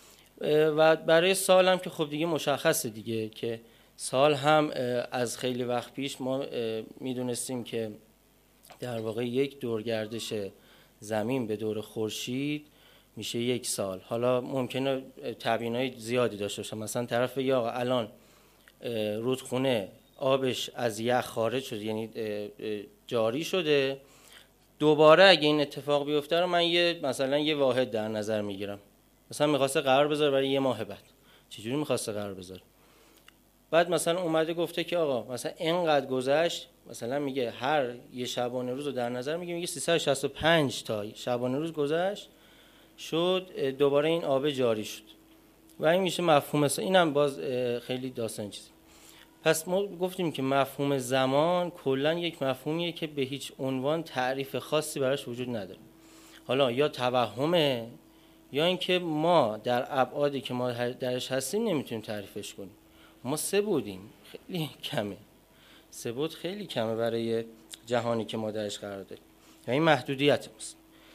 Speaker 5: و برای سال هم که خب دیگه مشخصه دیگه که سال هم از خیلی وقت پیش ما میدونستیم که در واقع یک دورگردش زمین به دور خورشید میشه 1 سال. حالا ممکنه تبیین‌های زیادی داشته باشه، مثلا طرف بگه آقا الان رودخونه آبش از یخ خارج شده، یعنی جاری شده، دوباره اگه این اتفاق بیفته رو من مثلا یه واحد در نظر میگیرم. مثلا میخواسته قرار بذاره برای 1 ماه بعد. چجوری میخواسته قرار بذاره؟ بعد مثلا اومده گفته که آقا مثلا اینقدر گذشت، مثلا میگه هر یه شبانه روز رو در نظر میگه 365 تا شبانه روز گذشت شد دوباره این آب جاری شد و این میشه مفهوم. اینم باز خیلی داستان چیزی. پس ما گفتیم که مفهوم زمان کلا یک مفهومیه که به هیچ عنوان تعریف خاصی براش وجود نداره. حالا یا توهمه یا اینکه ما در ابعادی که ما درش هستیم نمیتونیم تعریفش کنیم. ما 3 بودیم، خیلی کمه. 3 بود خیلی کمه برای جهانی که ما درش قرار داریم. یعنی این محدودیت ماست.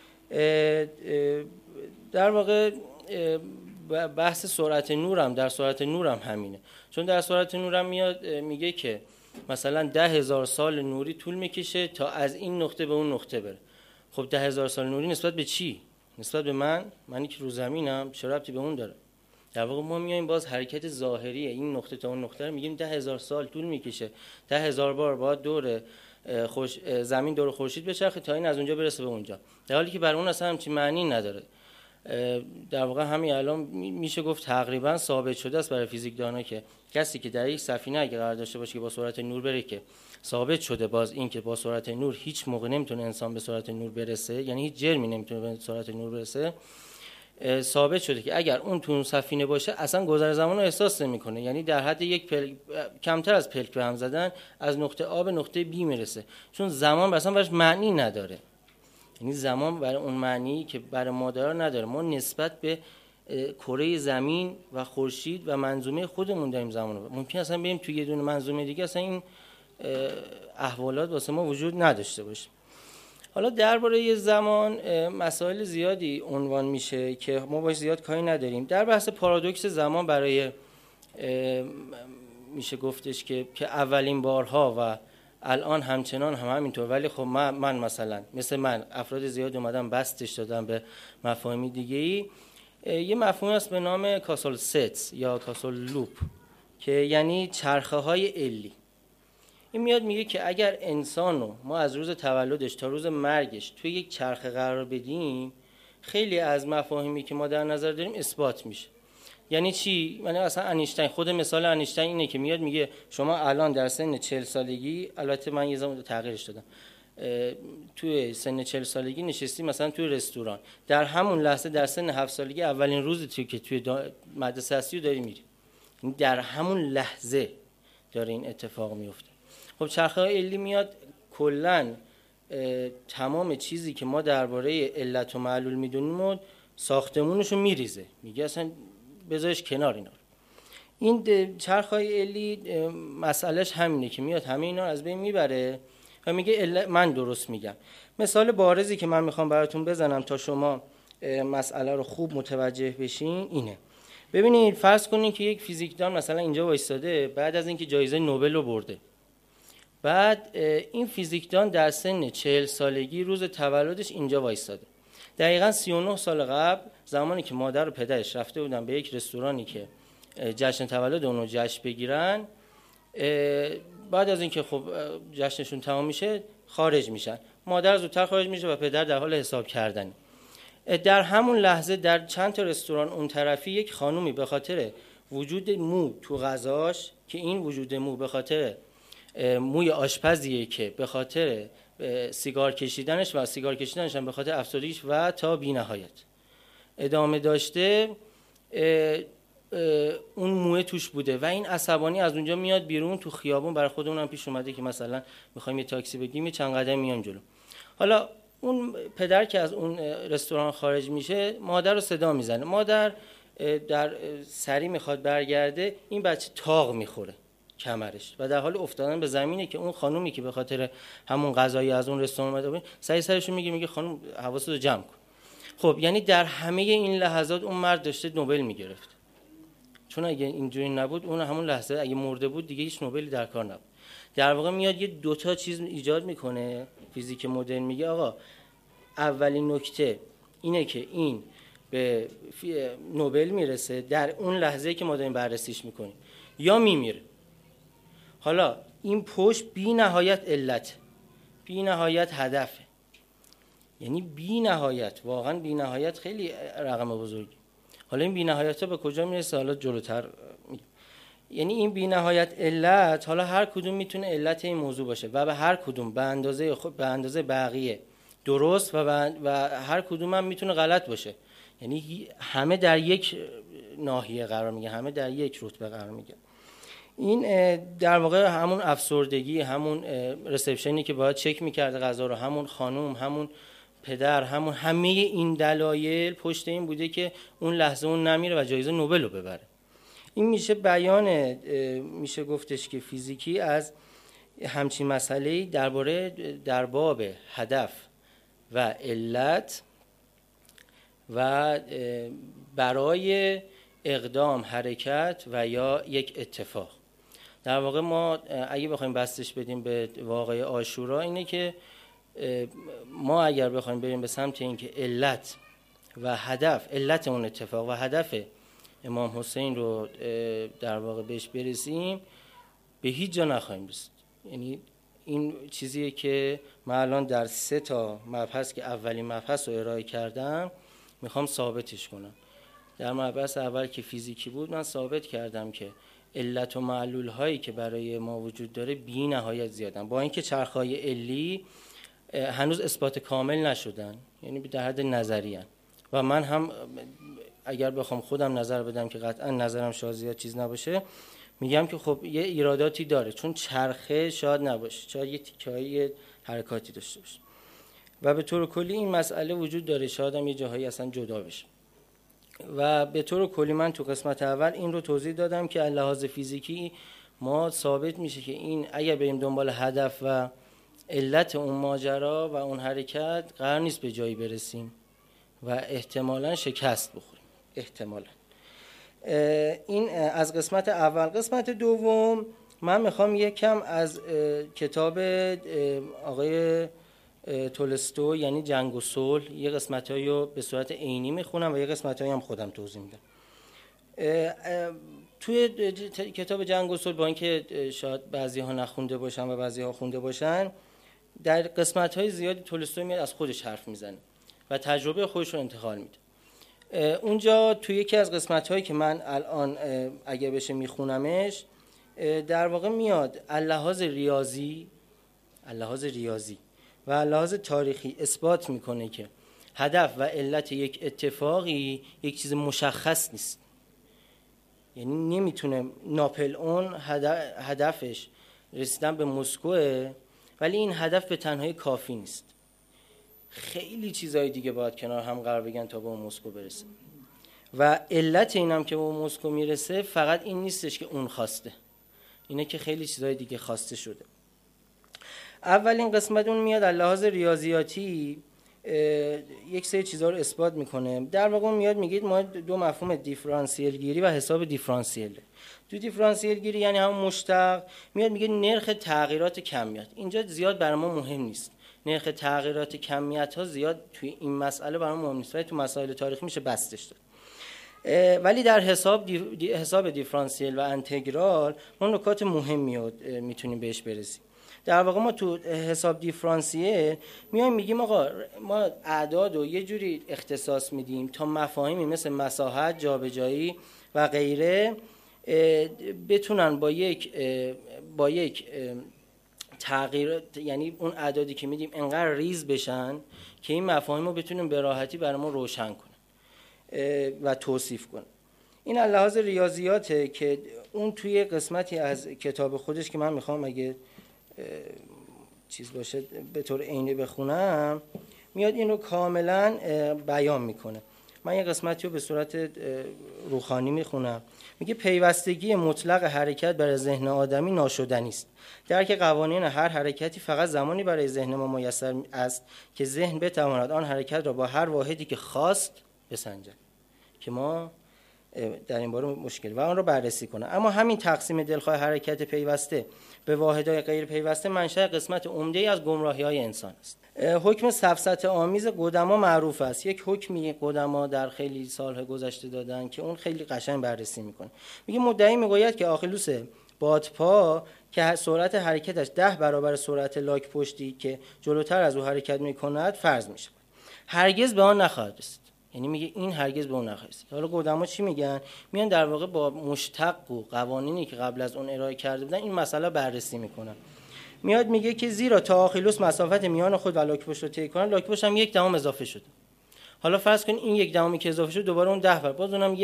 Speaker 5: در واقع بحث سرعت نورم در سرعت نورم همینه. چون در سرعت نورم میاد میگه که مثلا 10,000 سال نوری طول میکشه تا از این نقطه به اون نقطه بره. خب 10,000 سال نوری نسبت به چی؟ نسبت به منی که رو زمینم چه ربطی به اون داره؟ در واقع ما میایم باز حرکت ظاهری این نقطه تا اون نقطه رو میگیم 10,000 سال طول میکشه. 10,000 بار باید دور زمین دور خورشید بچرخه تا این از اونجا برسه به اونجا. در حالی که برای اون اصلا همچین معنی نداره. در واقع همین الان میشه گفت تقریبا ثابت شده است برای فیزیکدان‌ها که کسی که در یک سفینه اگه قرار داشته باشه که با سرعت نور بره، که ثابت شده باز این که با سرعت نور هیچ موقع نمیتونه انسان به سرعت نور برسه، یعنی هیچ جرمی نمیتونه به سرعت نور برسه، ثابت شده که اگر اون تو اون سفینه باشه اصلا گذر زمان رو احساس نمیکنه، یعنی در حد کمتر از پلک به هم زدن از نقطه A به نقطه B میرسه، چون زمان اصلا براش معنی نداره. یعنی زمان برای اون معنی که برای ما داره نداره. ما نسبت به کره زمین و خورشید و منظومه خودمون داریم زمان رو. ممکن اصلا بریم توی یه دونه منظومه دیگه اصلا این احوالات واسه ما وجود نداشته باشه. حالا درباره زمان مسائل زیادی عنوان میشه که ما باش زیاد کاری نداریم. در بحث پارادوکس زمان برای میشه گفتش که اولین بارها و الان همچنان هم همینطور، ولی خب من مثلا مثل من افراد زیاد اومدن بستش دادن به مفاهیم دیگه‌ای. یه مفهومی هست به نام کاسل ستس یا کاسل لوپ که یعنی چرخه های علی. این میاد میگه که اگر انسانو ما از روز تولدش تا روز مرگش توی یک چرخه قرار بدیم، خیلی از مفاهیمی که ما در نظر داریم اثبات میشه. یعنی چی؟ یعنی اصلا انیشتین، خود مثال انیشتین اینه که میاد میگه شما الان در سن 40 سالگی، البته من یه زمان تغییرش دادم، توی سن 40 سالگی نشستی مثلا توی رستوران، در همون لحظه در سن 7 سالگی اولین روزی که توی مدرسه هستی داری میری، یعنی در همون لحظه داره این اتفاق میفته. خب چرخه علی میاد کلاً تمام چیزی که ما درباره علت و معلول میدونیم و ساختمونشو میریزه، میگه اصلا بذارش کنار اینا. این چرخهای علی مسئلهش همینه که میاد همه اینا از بین میبره و میگه من درست میگم. مثال بارزی که من میخوام براتون بزنم تا شما مسئله رو خوب متوجه بشین اینه. ببینید فرض کنین که یک فیزیکدان مثلا اینجا وایستاده بعد از اینکه جایزه نوبل رو برده. بعد این فیزیکدان در سن 40 سالگی روز تولدش اینجا وایستاده. دقیقاً 39 سال قبل زمانی که مادر و پدرش رفته بودن به یک رستورانی که جشن تولد اونو جشن بگیرن، بعد از اینکه خب جشنشون تمام میشه خارج میشن. مادر زودتر خارج میشه و پدر در حال حساب کردن. در همون لحظه در چند تا رستوران اون طرفی یک خانومی به خاطر وجود مو تو غذاش، که این وجود مو به خاطر موی آشپزیه که به خاطر سیگار کشیدنش و سیگار کشیدنش هم به خاطر افسردگیش و تا بی نهایت ادامه داشته، اون موه توش بوده و این عصبانی از اونجا میاد بیرون تو خیابون. برای خودمون هم پیش اومده که مثلا میخوایم یه تاکسی بگیریم، چند قدم میام جلو. حالا اون پدر که از اون رستوران خارج میشه، مادر رو صدا میزنه. مادر در سری میخواد برگرده، این بچه تاق میخوره کمرش و در حال افتادن به زمینه که اون خانومی که به خاطر همون غذایی از اون رستوران اومده بود سرش میگه خانم حواست رو جمع کن. خب یعنی در همه این لحظات اون مرد داشته نوبل میگرفت، چون اگه اینجوری نبود اون همون لحظه اگه مرده بود دیگه هیچ نوبلی در کار نبود. در واقع میاد یه دوتا چیز ایجاد میکنه. فیزیک مدرن میگه آقا اولین نکته اینه که این به نوبل میرسه در اون لحظه که ما داریم بررسیش میکنیم یا میمیره. حالا این پشت بی نهایت علت، بی نهایت هدفه، یعنی بی نهایت، واقعا بی نهایت خیلی رقم بزرگی. حالا این بی نهایت ها به کجا میرسه؟ حالا جلوتر یعنی این بی نهایت علت، حالا هر کدوم میتونه علت این موضوع باشه و به هر کدوم به اندازه بقیه درست و هر کدوم هم میتونه غلط باشه. یعنی همه در یک ناحیه قرار میگه، همه در یک رتبه قرار میگه. این در واقع همون افسردگی، همون رسپشنی که باید چک میکرده غذا رو، همون خانم، همون پدر، همه این دلایل پشت این بوده که اون لحظه اون نمیره و جایزه نوبل رو ببره. این میشه بیان میشه گفتش که فیزیکی از همچین مسئله‌ای در باب هدف و علت و برای اقدام، حرکت و یا یک اتفاق. در واقع ما اگه بخوایم بستش بدیم به واقعه عاشورا اینه که ما اگر بخوایم بریم به سمت اینکه علت و هدف، علت اون اتفاق و هدف امام حسین رو در واقع بهش برسیم، به هیچ جا نخواهیم رسید. یعنی این چیزیه که من الان در 3 تا مبحث که اولین مبحث رو ارائه کردم میخوام ثابتش کنم. در مبحث اول که فیزیکی بود من ثابت کردم که علت و معلول هایی که برای ما وجود داره بی نهایت زیادن، با اینکه چرخهای علی هنوز اثبات کامل نشدن، یعنی در حد نظری هن. و من هم اگر بخوام خودم نظر بدم که قطعا نظرم شاید زیاد چیز نباشه، میگم که خب یه ایراداتی داره، چون چرخه شاید نباشه، شاید یه تیکه‌ای حرکاتی داشته باشه و به طور کلی این مسئله وجود داره، شاید هم یه جاهایی اصلا جدا بشه. و به طور کلی من تو قسمت اول این رو توضیح دادم که لحاظ فیزیکی ما ثابت میشه که این اگر بریم دنبال هدف و علت اون ماجرا و اون حرکت قرار نیست به جایی برسیم و احتمالاً شکست بخوریم، احتمالاً. این از قسمت اول. قسمت دوم من میخوام یکم از کتاب آقای تولستوی یعنی جنگ و صلح یه قسمتایی رو به صورت عینی میخونم و یه قسمتایی هم خودم توضیح میدم. توی کتاب جنگ و صلح با اینکه شاید بعضی ها نخونده باشن و بعضی ها خونده باشن، در قسمت‌های زیادی تولستوی میاد از خودش حرف میزنه و تجربه خودش رو انتقال میده. اونجا توی یکی از قسمت‌هایی که من الان اگه بشه میخونمش، در واقع میاد لحاظ ریاضی و لحاظ تاریخی اثبات میکنه که هدف و علت یک اتفاقی یک چیز مشخص نیست. یعنی نمیتونه ناپلئون هدفش رسیدن به مسکوه، ولی این هدف به تنهایی کافی نیست، خیلی چیزهای دیگه باید کنار هم قرار بگن تا به اون مسکو برسه. و علت اینم که به اون مسکو میرسه فقط این نیستش که اون خواسته، اینه که خیلی چیزهای دیگه خواسته شده. اولین قسمت اون میاد از لحاظ ریاضیاتی یک سری چیزها رو اثبات میکنه. در واقع میاد میگید ما دو مفهوم دیفرانسیل گیری و حساب دیفرانسیل. تو دیفرانسیل گیری یعنی همون مشتق، میاد میگه نرخ تغییرات کمیت. اینجا زیاد برای ما مهم نیست، نرخ تغییرات کمیت ها زیاد توی این مسئله برای ما مهم نیست، ولی تو مسائل تاریخی میشه بستش داد. ولی در حساب دیفرانسیل و انتگرال ما نکات مهمی رو میتونیم بهش برسیم. در واقع ما تو حساب دیفرانسیل میایم میگیم آقا ما اعداد رو یه جوری اختصاص میدیم تا مفاهیمی مثل مساحت، جابجایی و غیره بتونن با یک تغییر، یعنی اون اعدادی که میدیم انقدر ریز بشن که این مفاهیم رو بتونیم به راحتی برای ما روشن کنن و توصیف کنن. این از لحاظ ریاضیاته که اون توی قسمتی از کتاب خودش که من میخوام اگه چیز باشه به طور عینی بخونم، میاد این رو کاملا بیان میکنه. من یه قسمتی رو به صورت روحانی میخونم. میگه پیوستگی مطلق حرکت برای ذهن آدمی ناشدنی است. درک قوانین هر حرکتی فقط زمانی برای ذهن ما میسر است که ذهن بتواند آن حرکت را با هر واحدی که خواست بسنجد، که ما در این باره مشکل و آن رو بررسی کنه. اما همین تقسیم دلخواه حرکت پیوسته به واحدهای غیر پیوسته منشأ قسمت عمده‌ای از گمراهی‌های انسان است. حکم سفسطه آمیز قدما معروف است. یک حکمی قدما در خیلی سال‌ها گذشته دادن که اون خیلی قشنگ بررسی میکنه. میگه مدعی میگوید که آخیلوس بادپا که سرعت حرکتش 10 برابر سرعت لاک پشتی که جلوتر از او حرکت میکند فرض میشه، هرگز به آن نخواهد رسید. یعنی میگه این هرگز به اون نخواهد رسید. حالا قدما چی میگن؟ میان در واقع با مشتق و قوانینی که قبل از اون ارائه کرده بودن این مسئله بررسی میکنن. میاد میگه که زیرا تا آخیلوس مسافت میان خود و لاک پشت رو طی کنه، لاک پشت هم 1/10 اضافه شده. حالا فرض کن این 1/10 که اضافه شد دوباره اون 10 باز اونم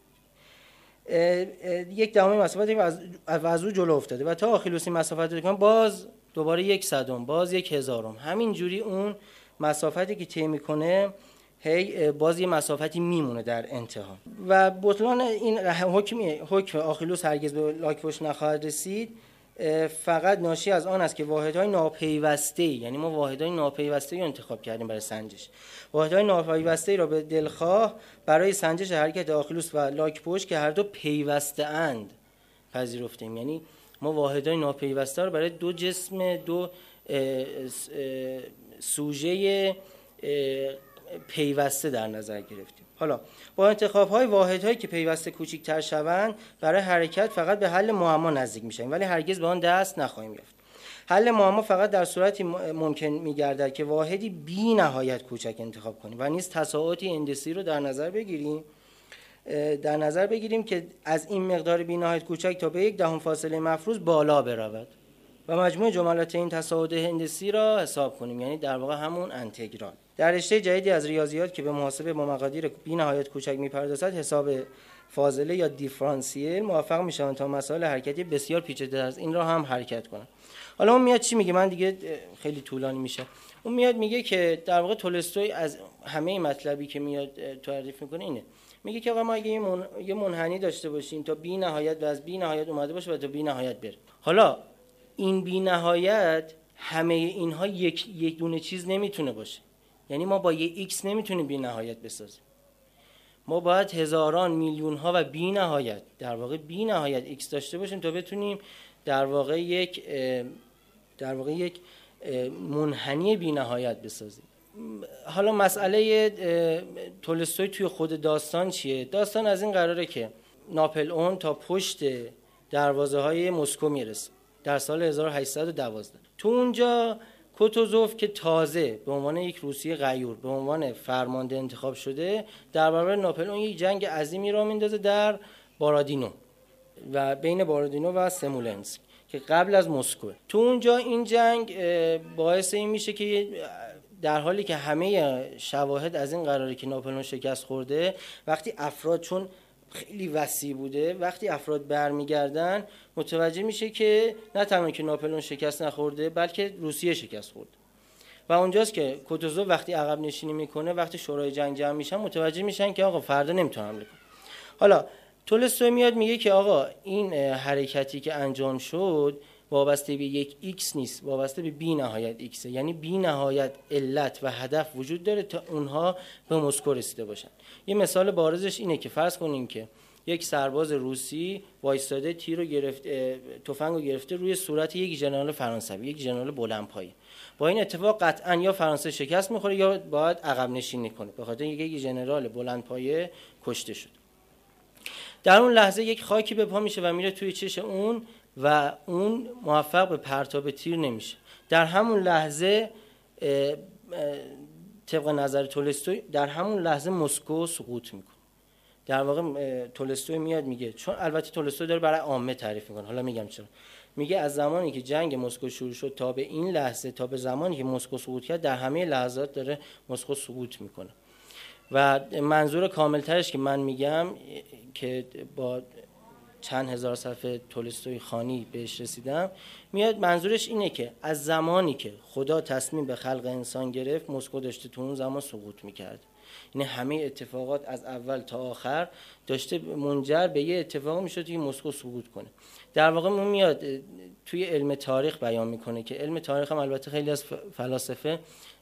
Speaker 5: 1/10 مسافتی از او جلو افتاده و تا آخیلوس این مسافت رو کنه باز دوباره 1/100 باز 1/1000. همینجوری اون مسافتی که طی میکنه هی باز یه مسافتی میمونه در انتها. و بطلان این حکم آخیلوس هرگز به لاک پشت نخواهد رسید فقط ناشی از آن است که واحدهای ناپیوسته، یعنی ما واحدهای ناپیوسته رو انتخاب کردیم برای سنجش، واحدهای ناپیوسته را به دلخواه برای سنجش حرکت آخیلوس و لاک پشت که هر دو پیوسته اند پذیرفتیم. یعنی ما واحدهای ناپیوسته رو برای دو جسم، دو سوژه پیوسته در نظر گرفتیم. حالا با انتخاب‌های واحدهایی که پیوسته کوچکتر شوند برای حرکت فقط به حل معما نزدیک میشیم، ولی هرگز به آن دست نخواهیم یافت. حل معما فقط در صورتی ممکن می‌گردد که واحدی بی نهایت کوچک انتخاب کنیم و نیز تساوات هندسی رو در نظر بگیریم که از این مقدار بی نهایت کوچک تا به 1/10 فاصله مفروض بالا برود و مجموع جملات این تساوات هندسی را حساب کنیم، یعنی در واقع همون انتگرال. در رشته جدیدی از ریاضیات که به محاسبه با مقادیر بی نهایت کوچک می‌پردازد، حساب فاضله یا دیفرانسیل، موفق میشوند تا مسائل حرکتی بسیار پیچیده از این را هم حرکت کنند. حالا اون میاد چی میگه؟ من دیگه خیلی طولانی میشه. اون میاد میگه که در واقع تولستوی از همه مطلبی که میاد تعریف میکنه اینه، میگه که آقا ما اگه یه منحنی داشته باشیم تا بی نهایت و از بی نهایت اومده باشه و تا بی نهایت بره، حالا این بی نهایت همه اینها یک دونه چیز نمیتونه باشه، یعنی ما با یه ایکس نمیتونیم بی نهایت بسازیم، ما باید هزاران میلیون ها و بی نهایت در واقع بی نهایت ایکس داشته باشیم تا بتونیم در واقع یک منحنی بی نهایت بسازیم. حالا مسئله تولستوی توی خود داستان چیه؟ داستان از این قراره که ناپلئون تا پشت دروازه های مسکو میرسه در سال 1812. تو اونجا کوتوزوف که تازه به عنوان یک روسیه غیور به عنوان فرمانده انتخاب شده، در برابر ناپلئون یک جنگ عظیمی را میندازه در بارادینو و بین بارادینو و سمولنسک که قبل از مسکو. تو اونجا این جنگ باعث این میشه که در حالی که همه شواهد از این قراره که ناپلئون شکست خورده، وقتی افراد چون خیلی وسیع بوده، وقتی افراد برمیگردن متوجه میشه که نه تنها که ناپلئون شکست نخورده بلکه روسیه شکست خورده. و اونجاست که کوتوزوف وقتی عقب نشینی میکنه، وقتی شورای جنگ جمع میشن متوجه میشن که آقا فردا نمیتونه حمله کنه. حالا تولستوی میاد میگه که آقا این حرکتی که انجام شد وابسته به یک ایکس نیست، وابسته به بی نهایت ایکسه، یعنی بی نهایت علت و هدف وجود داره تا اونها به مسکو رسیده باشن. یه مثال بارزش اینه که فرض کنیم که یک سرباز روسی وایستاده تیر رو گرفته، تفنگ رو گرفته روی صورت یک ژنرال فرانسوی، یک ژنرال بلندپایه. با این اتفاق قطعا یا فرانسه شکست میخوره یا باید عقب نشینی کنه، به خاطر اینکه یک ژنرال بلندپایه کشته شد. در اون لحظه یک خاکی به پا میشه و میره توی چش اون و اون موفق به پرتاب تیر نمیشه. در همون لحظه طبق نظر تولستوی در همون لحظه مسکو سقوط میکنه. در واقع تولستوی میاد میگه، چون البته تولستوی داره برای عامه تعریف میکنه، حالا میگم چرا، میگه از زمانی که جنگ مسکو شروع شد تا به این لحظه، تا به زمانی که مسکو سقوط کرد، در همه لحظات داره مسکو سقوط میکنه. و منظور کاملترش که من میگم که با چند هزار صفحه تولستوی خانی بهش رسیدم، میاد منظورش اینه که از زمانی که خدا تصمیم به خلق انسان گرفت، مسکو داشته تو اون زمان سقوط میکرد. یعنی همه اتفاقات از اول تا آخر داشته منجر به یه اتفاق میشد که مسکو سقوط کنه. در واقع اون میاد توی علم تاریخ بیان میکنه که علم تاریخ هم البته خیلی از فلاسفه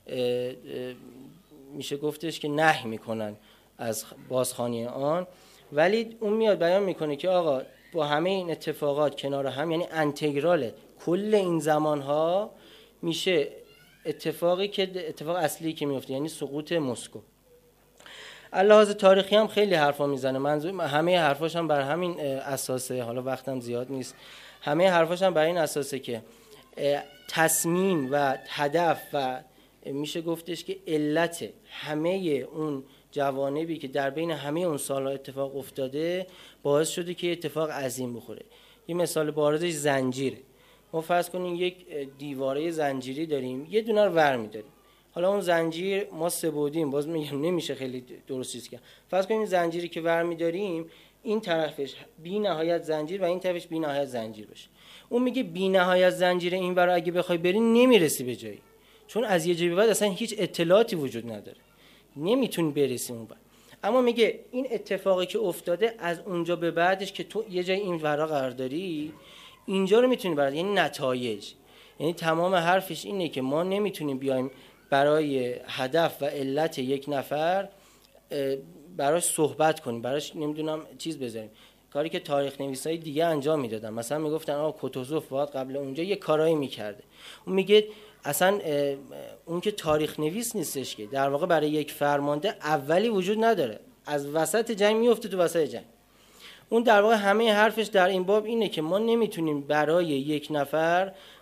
Speaker 5: میشه گفتش که نهی میکنن از بازخوانی آن، ولی اون میاد بیان میکنه که آقا با همه این اتفاقات کنار هم، یعنی انتگرال کل این زمانها میشه اتفاقی که اتفاق اصلی که میفته، یعنی سقوط مسکو. لحاظ تاریخی هم خیلی حرفا میزنه، منظور همه حرفاش هم بر همین اساسه، حالا وقتم زیاد نیست، همه حرفاش هم بر این اساسه که تصمیم و هدف و میشه گفتش که علت همه اون جوانبی که در بین همه اون سالها اتفاق افتاده باعث شده که اتفاق عظیم بخوره. یه مثال بارزش زنجیره. ما فرض کنیم یک دیواره زنجیری داریم، یه دونه رو ور می‌داریم. حالا اون زنجیر ما سه بعدیم، باز میگم نمیشه خیلی درست چیز کرد. فرض کنیم زنجیری که ور می‌داریم این طرفش بی نهایت زنجیر و این طرفش بی نهایت زنجیر باشه. اون میگه بی نهایت زنجیر این ور اگه بخوای بری نمیرسی به جایی، چون از یه جایی به بعد اصلا هیچ اطلاعاتی وجود نداره، نمیتونی برسی اون بعد. اما میگه این اتفاقی که افتاده از اونجا به بعدش که تو یه جای این ورا قرار داری، اینجا رو میتونی برد، یعنی نتایج. یعنی تمام حرفش اینه که ما نمیتونیم بیایم برای هدف و علت یک نفر براش صحبت کنیم، براش نمیدونم چیز بذاریم، کاری که تاریخ نویسای دیگه انجام میدادن. مثلا میگفتن آقا کوتوزوف باید قبل اونجا یه کارایی میکرده. اون میگه اصلا اون که تاریخ نویس نیستش، که در واقع برای یک فرمانده اولی وجود نداره، از وسط جنگ میفته تو وسط جنگ. اون در واقع همه حرفش در این باب اینه که ما نمیتونیم برای یک نفر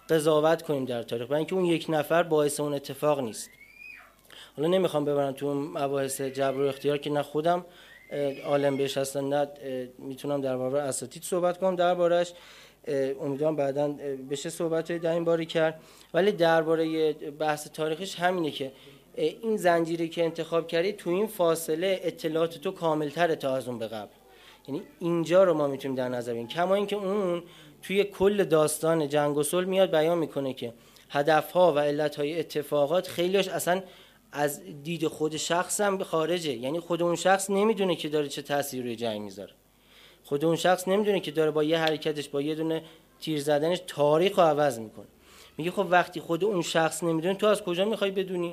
Speaker 5: قضاوت کنیم در تاریخ، برای اینکه اون یک نفر باعث اون اتفاق نیست. حالا نمیخوام ببرم تو مباحث جبر و اختیار که نه خودم عالم بهش هستن نه میتونم درباره اساتید صحبت کنم دربارش، امیدوارم بعداً بشه صحبت در این باری کرد. ولی درباره بحث تاریخش همینه که این زنجیری که انتخاب کردی تو این فاصله اطلاعات تو کامل‌تره تا از اون به قبل، یعنی اینجا رو ما میتونیم در نظر بگیریم. کما اینکه اون توی کل داستان جنگ و صلح میاد بیان میکنه که هدفها و علتهای اتفاقات خیلیش اصلا از دید خود شخص هم خارجه، یعنی خود اون شخص نمیدونه که داره چه تأثیری روی جنگ میذاره، خود اون شخص نمیدونه که داره با یه حرکتش با یه دونه تیر زدنش تاریخ رو عوض میکنه. میگه خب وقتی خود اون شخص نمیدونه تو از کجا میخوای بدونی؟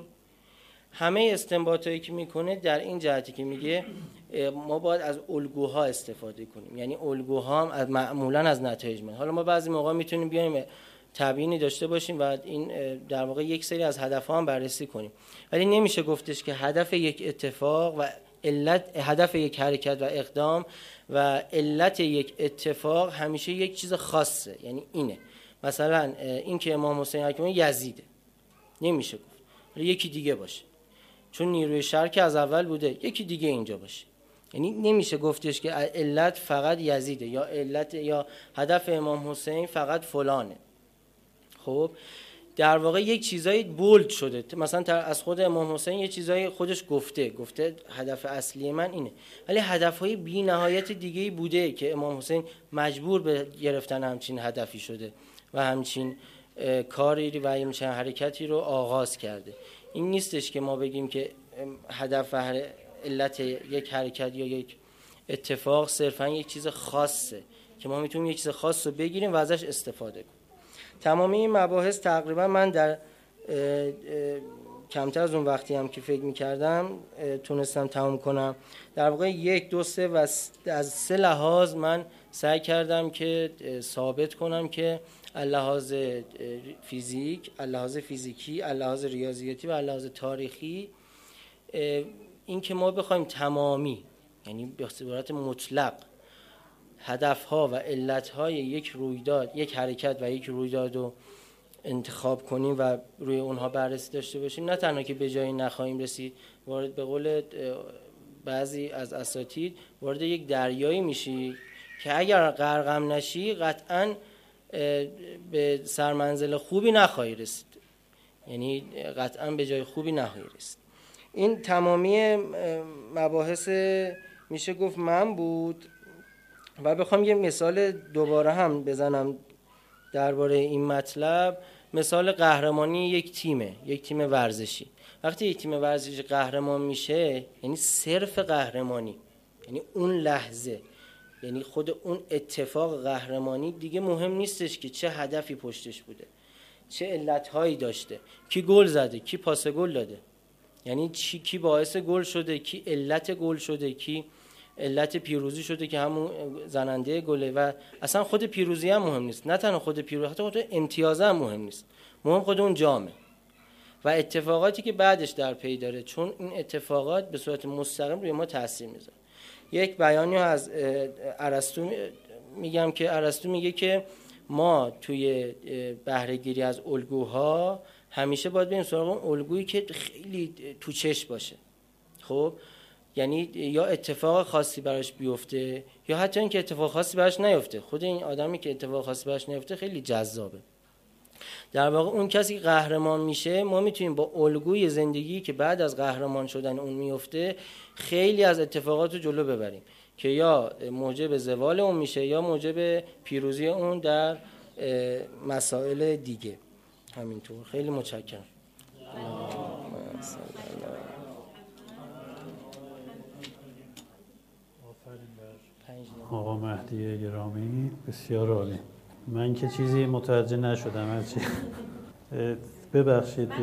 Speaker 5: همه استنباطایی که میکنه در این جهتی که میگه ما باید از الگوها استفاده کنیم، یعنی الگوها هم معمولا از نتایج میاد. حالا ما بعضی موقع میتونیم بیایم تبیینی داشته باشیم و این در واقع یک سری از هدفها هم بررسی کنیم، ولی نمیشه گفتش که هدف یک اتفاق و هدف یک حرکت و اقدام و علت یک اتفاق همیشه یک چیز خاصه. یعنی اینه مثلا این که امام حسین حکیمی یزیده نمیشه گفت یکی دیگه باشه، چون نیروی شر که از اول بوده یکی دیگه اینجا باشه. یعنی نمیشه گفتش که علت فقط یزیده یا علت یا هدف امام حسین فقط فلانه. خب در واقع یک چیزایی بولد شده، مثلا از خود امام حسین یه چیزایی خودش گفته هدف اصلی من اینه، ولی هدفهای بی نهایت دیگه‌ای بوده که امام حسین مجبور به گرفتن همچین هدفی شده و همچین کاری و همچین حرکتی رو آغاز کرده. این نیستش که ما بگیم که هدف و علت یک حرکت یا یک اتفاق صرفا یک چیز خاصه که ما میتونیم یک چیز خاص رو بگیریم و ازش استفاده کنیم. تمام این مباحث تقریبا من در کمتر از اون وقتی هم که فکر میکردم تونستم تمام کنم. در واقع 1 2 3 و از 3 لحاظ من سعی کردم که ثابت کنم که اللحاظ فیزیک، اللحاظ فیزیکی، اللحاظ ریاضیاتی و اللحاظ تاریخی، این که ما بخوایم تمامی یعنی به صورت مطلق هدفها و علتهای یک رویداد، یک حرکت و یک رویداد رو انتخاب کنیم و روی اونها بررسی داشته باشیم، نه تنها که به جایی نخواهیم رسید، وارد به قول بعضی از اساتید وارد یک دریایی میشی که اگر غرقم نشی قطعاً به سرمنزل خوبی نخواهی رسید، یعنی قطعاً به جای خوبی نخواهی رسید. این تمامی مباحث میشه گفت من بود و بخوام یه مثال دوباره هم بزنم درباره این مطلب. مثال قهرمانی یک تیم ورزشی. وقتی یک تیم ورزشی قهرمان میشه یعنی صرف قهرمانی، یعنی اون لحظه، یعنی خود اون اتفاق قهرمانی دیگه مهم نیستش که چه هدفی پشتش بوده، چه علتهایی داشته، کی گل زده، کی پاس گل داده، یعنی کی باعث گل شده، کی علت گل شده، کی علت پیروزی شده که همون زننده گله. و اصلا خود پیروزی هم مهم نیست، نه تنها خود پیروزی، حتی خود امتیاز هم مهم نیست، مهم خود اون جامه و اتفاقاتی که بعدش در پی داره، چون این اتفاقات به صورت مستقیم روی ما تاثیر میذاره. یک بیانی از ارسطو میگم که ارسطو میگه که ما توی بهره گیری از الگوها همیشه باید بریم سراغ اون الگویی که خیلی تو چشم باشه. خب یعنی یا اتفاق خاصی براش بیفته یا حتی اینکه اتفاق خاصی براش نیفته. خود این آدمی که اتفاق خاصی براش نیفته خیلی جذابه. در واقع اون کسی که قهرمان میشه، ما میتونیم با الگوی زندگی که بعد از قهرمان شدن اون میفته خیلی از اتفاقات رو جلو ببریم که یا موجب زوال اون میشه یا موجب پیروزی اون در مسائل دیگه. همینطور. خیلی متشکرم.
Speaker 3: آقا مهدی گرامی، بسیار عالی. من که چیزی متوجه نشدم هرچی ببخشید.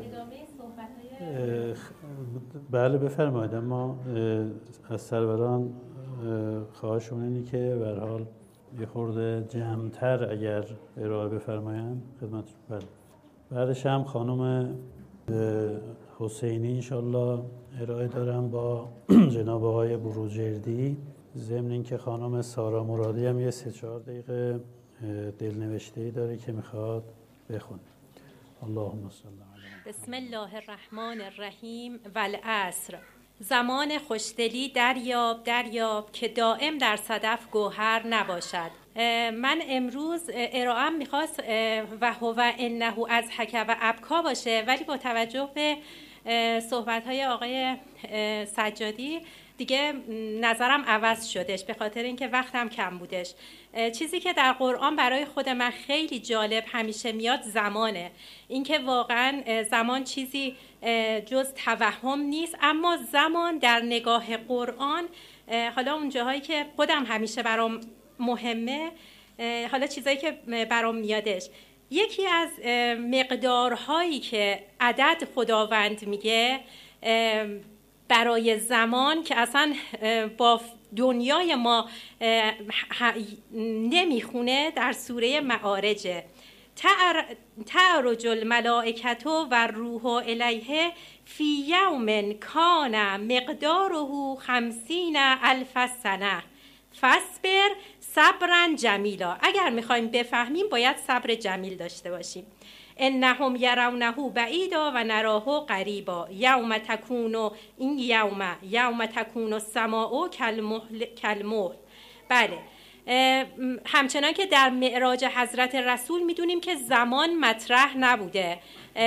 Speaker 3: بله بفرمایید. اما از سروران خواهشون اینه که به هر حال یه خورده جمع‌تر اگر ارائه بفرمایند خدمت. بله. بعدش هم خانم حسینی انشالله ارائه دارم با جناب آقای بروجردی، ضمن اینکه خانم سارا مرادی هم یه 3-4 دقیقه دلنوشته‌ای داره که میخواد بخونیم. اللهم صل علی
Speaker 6: بسم الله الرحمن الرحیم والعصر. زمان خوشدلی دریاب که دائم در صدف گوهر نباشد. من امروز ارائه‌ام میخواست و هو انه اضحک و ابکا باشه، ولی با توجه به صحبت‌های آقای سجادی دیگه نظرم عوض شدش، به خاطر اینکه وقتم کم بودش. چیزی که در قرآن برای خود من خیلی جالب همیشه میاد زمانه. اینکه واقعا زمان چیزی جز توهم نیست، اما زمان در نگاه قرآن، حالا اون جاهایی که خودم همیشه برام مهمه، حالا چیزایی که برام میادش، یکی از مقدارهایی که عدد خداوند میگه برای زمان که اصلا با دنیای ما نمیخونه، در سوره معارجه. تعرج الملائکة و روح الیه فی یوم کان مقداره 50,000 سنه فاصبر صبرا جمیلا. اگر میخوایم بفهمیم باید صبر جمیل داشته باشیم. انهم یرونه بعیدا و نراه قریبا یوم تکون السماء کالمهل. بله، همچنان که در معراج حضرت رسول میدونیم که زمان مطرح نبوده،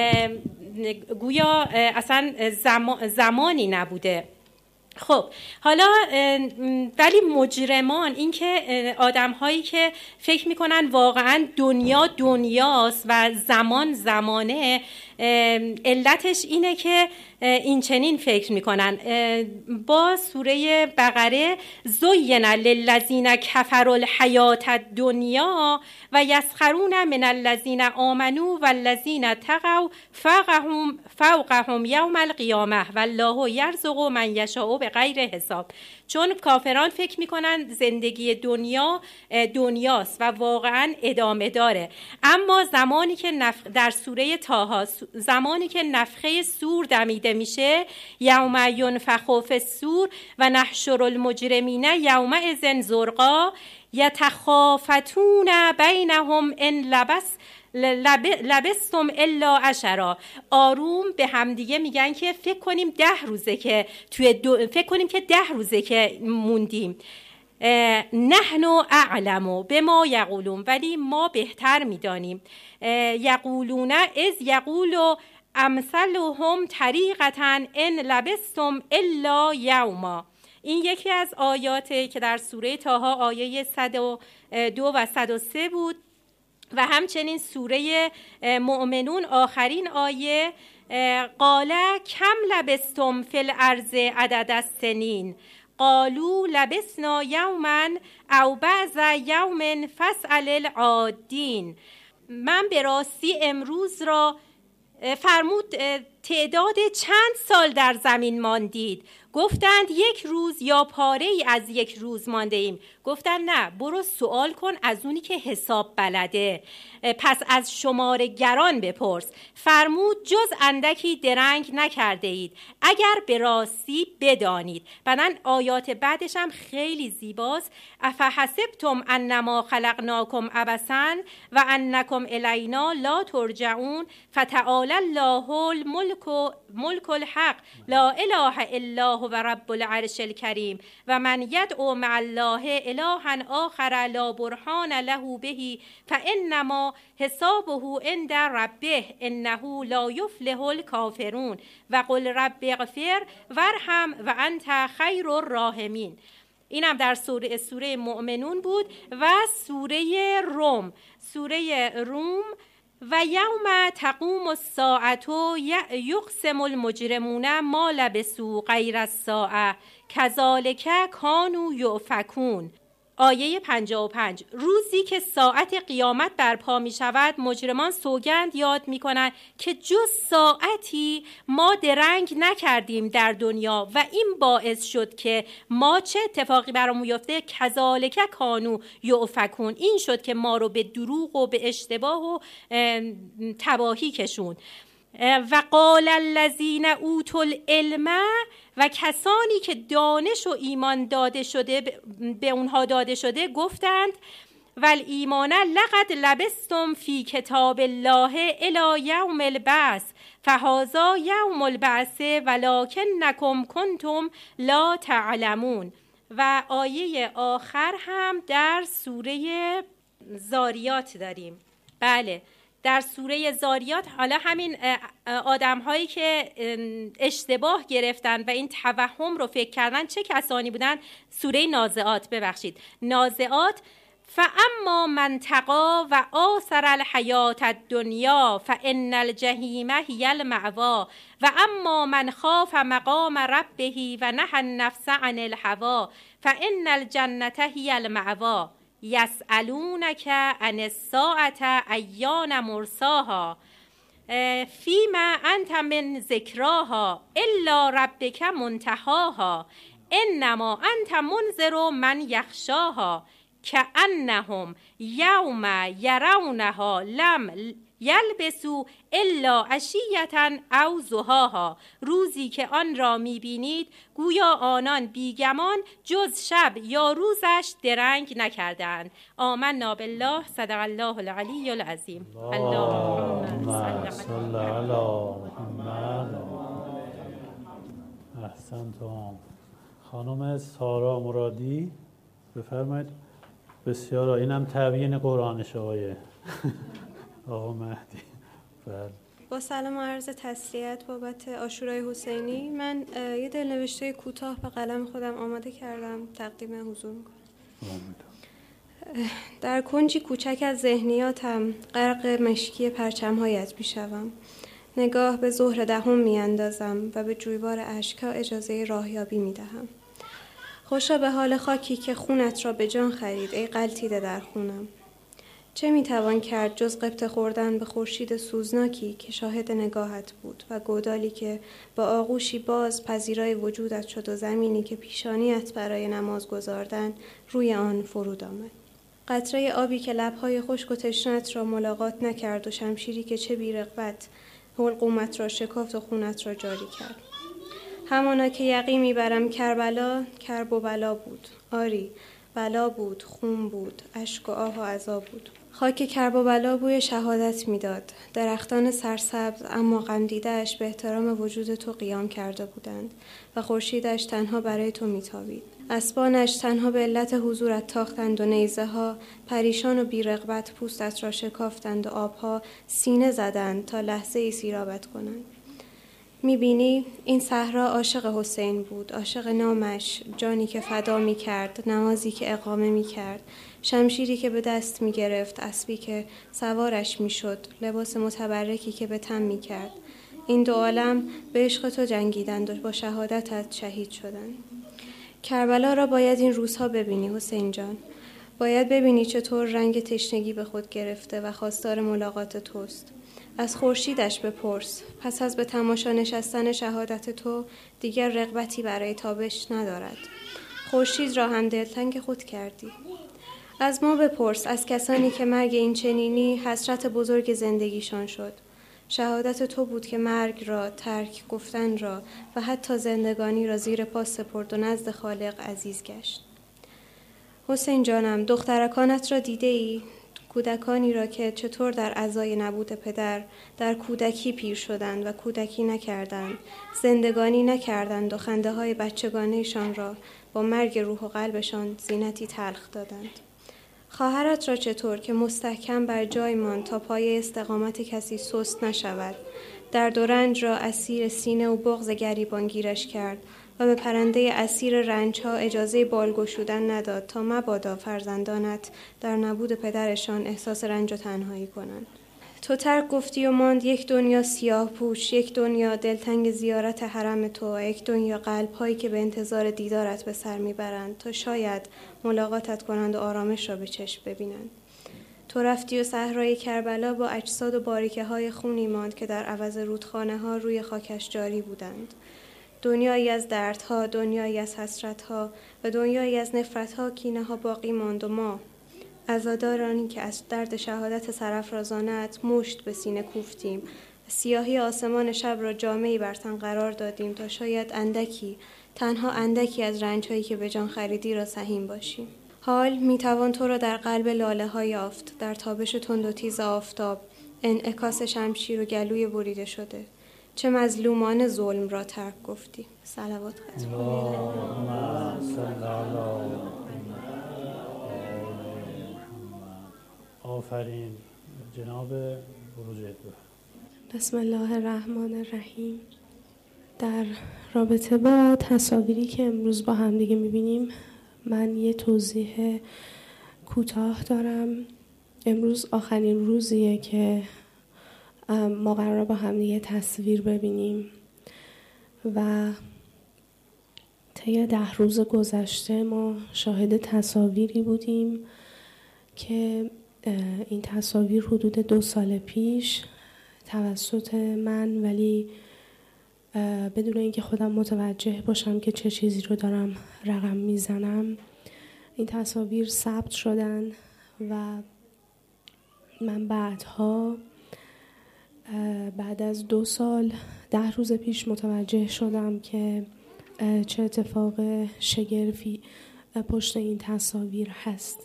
Speaker 6: گویا اصلا زمانی نبوده. خب حالا ولی مجرمان، این که آدم هایی که فکر میکنن واقعا دنیا دنیاست و زمان زمانه، علتش اینه که این چنین فکر میکنن. با سوره بقره زین للذین کفروا الحیات الدنیا و یسخرون من الذین آمنوا والذین تقوا فوقهم یوم القیامه والله یرزق من یشاء بغیر حساب. چون کافران فکر میکنن زندگی دنیا دنیاست و واقعا ادامه داره، اما زمانی که در سوره طه زمانی که نفخه صور دمیده میشه، یوم ینفخ فی الصور و نحشر المجرمین یومئذ زرقا یتخافتون بینهم ان لبستم الا عشرا. آروم به همدیگه میگن که فکر کنیم 10 روزه که فکر کنیم که 10 روزه که موندیم. نحن اعلم بما یقولون، ولی ما بهتر میدانیم. یقولون از یقول امثلهم طریقة ان لبستم الا یوما. این یکی از آیاتی که در سوره طه آیه 102 و 103 بود و همچنین سوره مؤمنون آخرین آیه قال کم لبستم فی الارض عدد السنین قالوا لبسنا یوما او بعض یوم فاسأل العادین. من به راستی امروز را فرمود تعداد چند سال در زمین ماندید؟ گفتند 1 روز یا پاره ای از 1 روز مانده ایم. گفتند نه، برو سوال کن از اونی که حساب بلده، پس از شماره‌گران بپرس. فرمود جز اندکی درنگ نکرده اید اگر به راستی بدانید. بعدن آیات بعدش هم خیلی زیباست. افحسبتم انما خلقناکم عبثا و انکم الینا لا ترجعون فتعالی الله الملك الحق لا اله الا هو رب العرش الکریم و من یدعو مع الله الها آخر لا برهان له به فانما حسابه عند ربه انه لا یفلح الکافرون و قل رب اغفر وارحم و انت خیر الراحمین. اینم در سوره مؤمنون بود. و سوره روم و یوم تقوم الساعة یقسم المجرمون ما لبثوا غیر الساعة کذالک کانوا یؤفکون. آیه 55. روزی که ساعت قیامت برپا می شود مجرمان سوگند یاد می کنند که جز ساعتی ما درنگ نکردیم در دنیا و این باعث شد که ما چه اتفاقی برامون بیفته. کذالک کانوا یؤفکون. این شد که ما رو به دروغ و به اشتباه و تباهی کشوند. و قال الذین اوتوا العلم، و کسانی که دانش و ایمان داده شده به اونها داده شده گفتند والایمان لقد لبستم فی کتاب الله الی یوم البعث فهذا یوم البعث ولکنکم کنتم لا تعلمون. و آیه آخر هم در سوره زاریات داریم. بله، در سوره زاریات حالا همین آدم هایی که اشتباه گرفتن و این توهم رو فکر کردن چه کسانی بودن؟ سوره نازعات، نازعات. فاما من تقی و آثر الحیات الدنیا فان الجحیم هی المأوی و اما من خاف مقام ربه و نهی النفس عن الهوی فان الجنة هی المأوی یسألونک عن الساعة ایان مرساها فیما انت من ذکراها الا ربک منتهاها انما انت منذر من یخشاها کأنهم یوم یرونها لم یلبسوا الا عشیة او ضحاها. روزی که آن را میبینید گویا آنان بیگمان جز شب یا روزش درنگ نکردند. آمنا بالله. صدق الله العلی العظیم. اللهم
Speaker 3: صل علی محمد. احسنتم. خانم سارا مرادی بفرمایید. بسیار، اینم تبیین قرآنش آقا مهدی. بله.
Speaker 7: با سلام و عرض تسلیت بابت عاشورای حسینی، من یه دلنوشته کوتاه به قلم خودم آماده کردم، تقدیم حضور میکنم. در کنجی کوچک از ذهنیاتم غرق مشکی پرچم‌هایت میشوم. نگاه به ظهر دهم میاندازم و به جویبار اشک‌ها اجازه راهیابی میدهم. خوشا به حال خاکی که خونت را به جان خرید ای غلتیده در خونم. چه میتوان کرد جز غبطه خوردن به خورشید سوزناکی که شاهد نگاهت بود و گودالی که با آغوشی باز پذیرای وجودت شد و زمینی که پیشانیت برای نماز گذاردن روی آن فرود آمد. قطره آبی که لبهای خشک و تشنه‌ات را ملاقات نکرد و شمشیری که چه بی رغبت حلقومت را شکافت و خونت را جاری کرد. همانا که یقین میبرم کربلا کرب و بلا بود. آری، بلا بود، خون بود، اشک و آه و عذاب بود. خاک کرب و بلا بوی شهادت میداد. درختان سرسبز اما غم دیده‌اش به احترام وجود تو قیام کرده بودند و خورشیدش تنها برای تو میتابید. اسبانش تنها به علت حضورت تاختند و نیزه ها پریشان و بی رغبت پوستت را شکافتند و آبها سینه زدند تا لحظه ای سیرابت کنند. میبینی این صحرا عاشق حسین بود، عاشق نامش، جانی که فدا میکرد، نمازی که اقامه میکرد، شمشیری که به دست میگرفت، اسبی که سوارش میشد، لباس متبرکی که به تن میکرد. این دو عالم به عشق تو جنگیدند و با شهادتت شهید شدند. کربلا را باید این روزها ببینی حسین جان. باید ببینی چطور رنگ تشنگی به خود گرفته و خواستار ملاقات توست. از خورشیدش بپرس. پس از به تماشا نشستن شهادت تو دیگر رغبتی برای تابش ندارد. خورشید را هم دلتنگ خود کردی. از ما بپرس، از کسانی که مرگ این چنینی حسرت بزرگ زندگیشان شد. شهادت تو بود که مرگ را، ترک گفتن را و حتی زندگانی را زیر پا سپرد و نزد خالق عزیز گشت. حسین جانم، دخترکانت را دیده ای؟ کودکانی را که چطور در عزای نبود پدر در کودکی پیر شدند و کودکی نکردند، زندگانی نکردند و خنده های بچگانهشان را با مرگ روح و قلبشان زینتی تلخ دادند. خواهرت را چطور که مستحکم بر جای ماند تا پای استقامت کسی سست نشود، درد و رنج را اسیر سینه و بغض گریبان گیرش کرد و به پرنده اسیر رنجها اجازه بال گشودن نداد تا مبادا فرزندانت در نبود پدرشان احساس رنج و تنهایی کنند. تو ترک گفتی و ماند یک دنیا سیاه پوش، یک دنیا دلتنگ زیارت حرم تو و یک دنیا قلب‌هایی که به انتظار دیدارت به سر میبرند تا شاید ملاقاتت کنند و آرامش را به چشم ببینند. تو رفتی و صحرای کربلا با اجساد و باریکه‌های خونی ماند که در عوض رودخانه‌ها روی خاکش جاری بودند. دنیایی از دردها، دنیایی از حسرتها و دنیایی از نفرتها، کینه‌ها باقی ماند و ما عزادارانی که از درد شهادت سرافرازانت مشت به سینه کوفتیم، سیاهی آسمان شب را جامه‌ای بر تن قرار دادیم تا شاید اندکی، تنها اندکی از رنج‌هایی که به جان خریدی را سهیم باشیم. حال میتوان تو را در قلب لاله ها یافت، در تابش تند و تیز آفتاب، انعکاس شمشیر و گلوی بریده شده. چه مظلومان ظلم را ترک گفتی. صلوات ختم.
Speaker 3: اللهم صل علی آفرین. جناب بروج دو.
Speaker 8: بسم الله الرحمن الرحیم. در رابطه با تصاویری که امروز با هم دیگه میبینیم من یه توضیح کوتاه دارم. امروز آخرین روزیه که ما قراره با هم دیگه تصویر ببینیم و طی 10 روز گذشته ما شاهد تصاویری بودیم که این تصاویر حدود 2 سال پیش توسط من، ولی بدون اینکه خودم متوجه باشم که چه چیزی رو دارم رقم میزنم، این تصاویر ثبت شدن و من بعد از 2 سال 10 روز پیش متوجه شدم که چه اتفاق شگرفی پشت این تصاویر هست.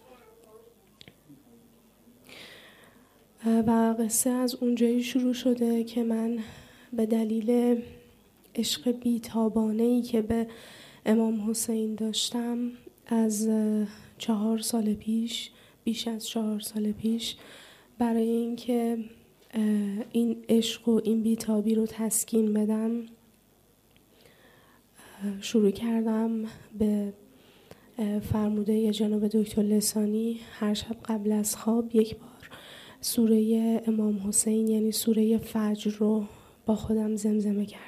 Speaker 8: و قصه از اونجایی شروع شده که من به دلیل عشق بی‌تابانه‌ای که به امام حسین داشتم از 4 سال پیش، بیش از 4 سال پیش، برای اینکه این عشق و این بی‌تابی رو تسکین بدم شروع کردم به فرموده جناب دکتر لسانی هر شب قبل از خواب یک بار سوره امام حسین یعنی سوره فجر رو با خودم زمزمه کردم.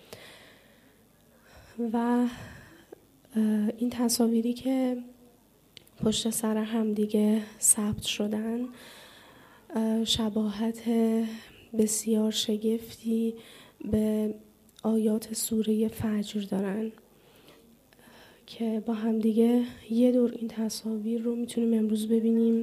Speaker 8: و این تصاویری که پشت سر هم دیگه ثبت شدن شباهت بسیار شگفتی به آیات سوره فجر دارن که با هم دیگه یه دور این تصاویر رو میتونیم امروز ببینیم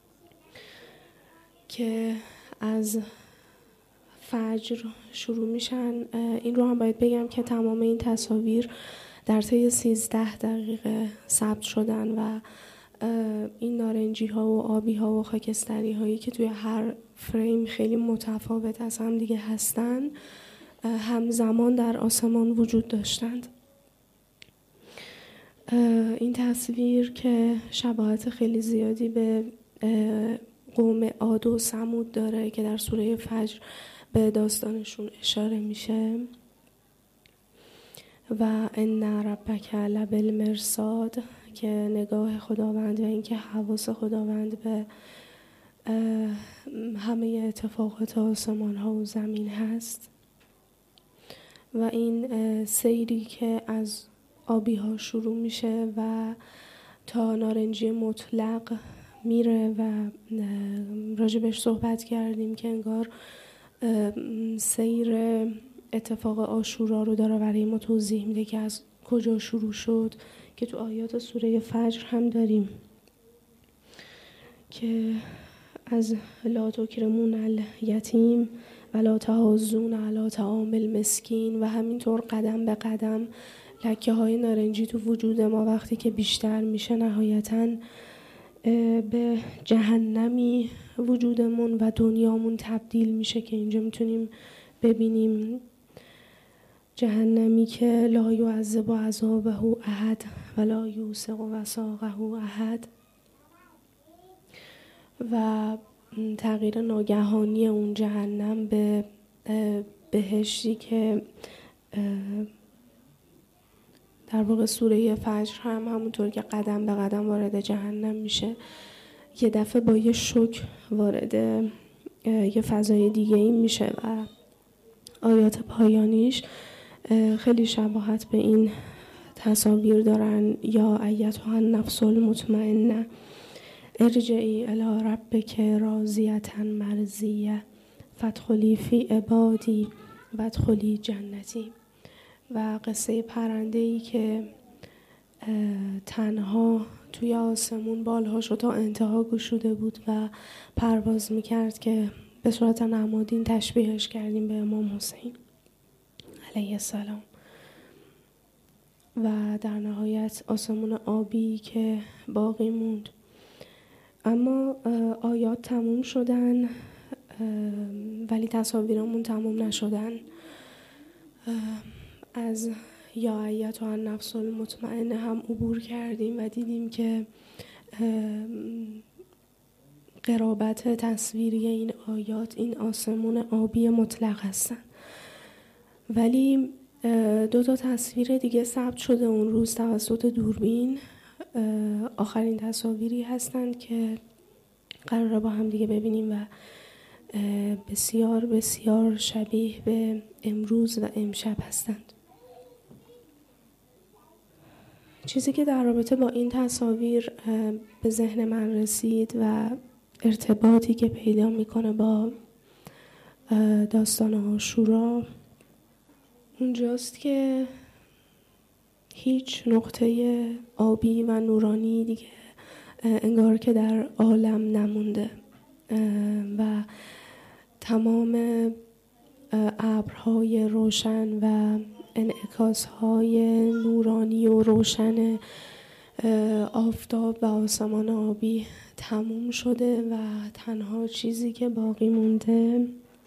Speaker 8: که از فجر شروع میشن. این رو هم باید بگم که تمام این تصاویر در طی 13 دقیقه ثبت شدن و این نارنجی ها و آبی ها و خاکستری هایی که توی هر فریم خیلی متفاوت از هم دیگه هستن همزمان در آسمان وجود داشتند. این تصویر که شباهت خیلی زیادی به قوم عاد و ثمود داره که در سوره فجر به داستانشون اشاره میشه و ان ربک لبالمرصاد که نگاه خداوند و اینکه حواس خداوند به همه اتفاقات آسمان ها و زمین هست و این سیری که از آبی ها شروع میشه و تا نارنجی مطلق میره و راجبش صحبت کردیم که انگار سیر اتفاق عاشورا رو داره برای ما توضیح میده که از کجا شروع شد که تو آیات سوره فجر هم داریم که از لا تکرمون الیتیم و لا تحاضون علی طعام المسکین و همینطور قدم به قدم لکه های نارنجی تو وجود ما وقتی که بیشتر میشه نهایتاً به جهنمی وجودمون و دنیامون تبدیل میشه که اینجا میتونیم ببینیم جهنمی که لا یعذب عذابه احد و لا یوثق وثاقه احد و تغییر ناگهانی اون جهنم به بهشتی که در واقع سوره فجر هم همونطور که قدم به قدم وارد جهنم میشه یه دفعه با یه شوک وارد یه فضای دیگه این میشه و آیات پایانیش خیلی شباهت به این تصاویر دارن. یا ایتها النفس المطمئنه ارجعی الی ربک راضیة مرضیه فادخلی فی عبادی وادخلی جنتی و قصه پرنده‌ای که تنها توی آسمون بالهاشو تا انتها گشوده بود و پرواز میکرد که به صورت نمادین تشبیهش کردیم به امام حسین علیه السلام. و در نهایت آسمون آبی که باقی موند. اما آیات تموم شدن ولی تصاویرمون تموم نشدن. از یا ایتها النفس المطمئنه هم عبور کردیم و دیدیم که قرابت تصویری این آیات این آسمون آبی مطلق هستن. ولی 2 تصویر دیگه ثبت شده اون روز توسط دوربین. آخرین تصاویری هستند که قراره با هم دیگه ببینیم و بسیار بسیار شبیه به امروز و امشب هستند. چیزی که در رابطه با این تصاویر به ذهن من رسید و ارتباطی که پیدا میکنه با داستان عاشورا اونجاست که هیچ نقطه آبی و نورانی دیگه انگار که در عالم نمونده و تمام ابرهای روشن و انعکاسهای نورانی و روشن آفتاب و آسمان آبی تموم شده و تنها چیزی که باقی مونده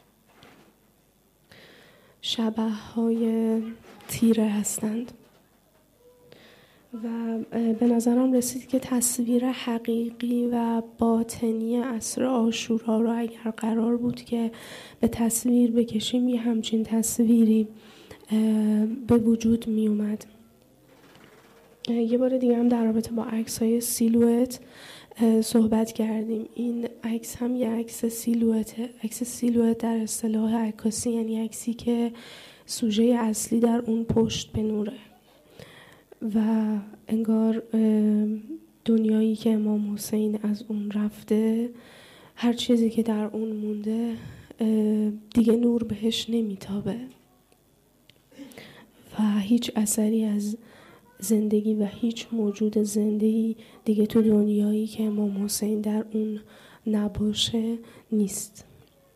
Speaker 8: شبح‌های تیره هستند. و به نظرم رسید که تصویر حقیقی و باطنی عصر عاشورا را اگر قرار بود که به تصویر بکشیم یه همچین تصویری به وجود می اومد. یه بار دیگه هم در رابطه با عکس‌های سیلوئت صحبت کردیم. این عکس هم یه عکس سیلوئته. عکس سیلوئت در اصطلاح عکاسی یعنی عکسی که سوژه اصلی در اون پشت به نوره و انگار دنیایی که امام حسین از اون رفته هر چیزی که در اون مونده دیگه نور بهش نمیتابه و هیچ اثری از زندگی و هیچ موجود زندگی دیگه تو دنیایی که امام حسین در اون نباشه نیست.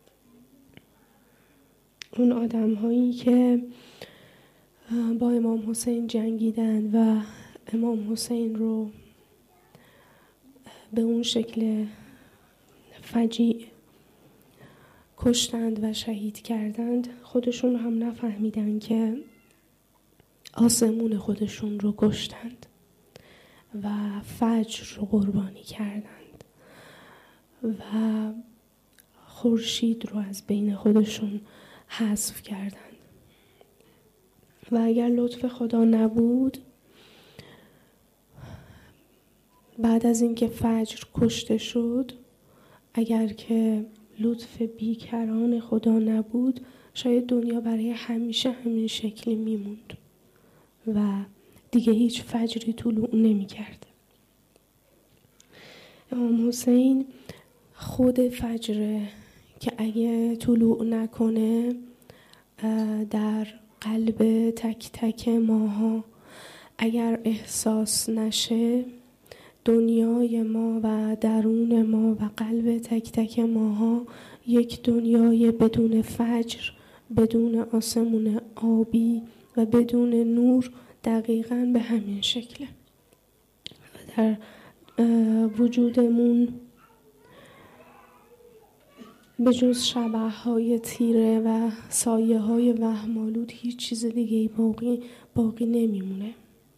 Speaker 8: اون آدم هایی که با امام حسین جنگیدن و امام حسین رو به اون شکل فجیع کشتند و شهید کردند خودشون هم نفهمیدن که آسمون خودشون رو کشتند و فجر رو قربانی کردند و خورشید رو از بین خودشون حذف کردند. و اگر لطف خدا نبود بعد از اینکه فجر کشته شد، اگر که لطف بیکران خدا نبود شاید دنیا برای همیشه همین شکلی میموند و دیگه هیچ فجری طلوع نمی کرد. امام حسین خود فجر که اگه طلوع نکنه در قلب تک تک ماها اگر احساس نشه دنیای ما و درون ما و قلب تک تک ماها یک دنیای بدون فجر، بدون آسمون آبی و بدون نور دقیقاً به همین شکله. در وجودمون به جز شبح‌های تیره و سایه‌های وهم‌آلود هیچ چیز دیگه‌ای باقی نمیمونه.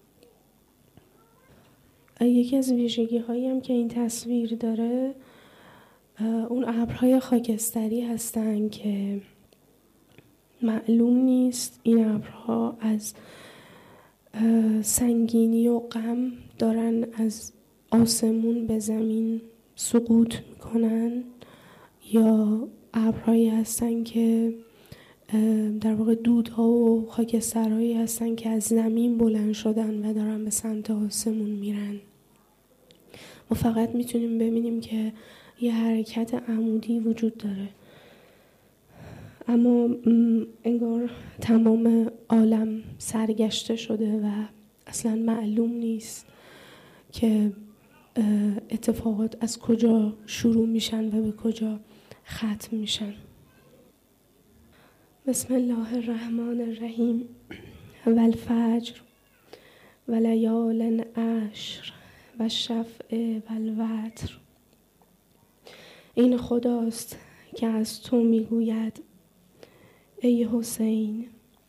Speaker 8: یکی از ویژگی‌هایی هم که این تصویر داره اون ابرهای خاکستری هستن که معلوم نیست این ابرها از سنگینی و غم دارن از آسمون به زمین سقوط میکنن یا ابرهایی هستن که در واقع دودها و خاکسترهایی هستن که از زمین بلند شدن و دارن به سمت آسمون میرن. ما فقط میتونیم ببینیم که یه حرکت عمودی وجود داره، اما انگار تمام عالم سرگشته شده و اصلا معلوم نیست که اتفاقات از کجا شروع میشن و به کجا ختم میشن. بسم الله الرحمن الرحیم. والفجر و لیال عشر و شفع و الوتر. این خداست که از تو میگوید ای حسین،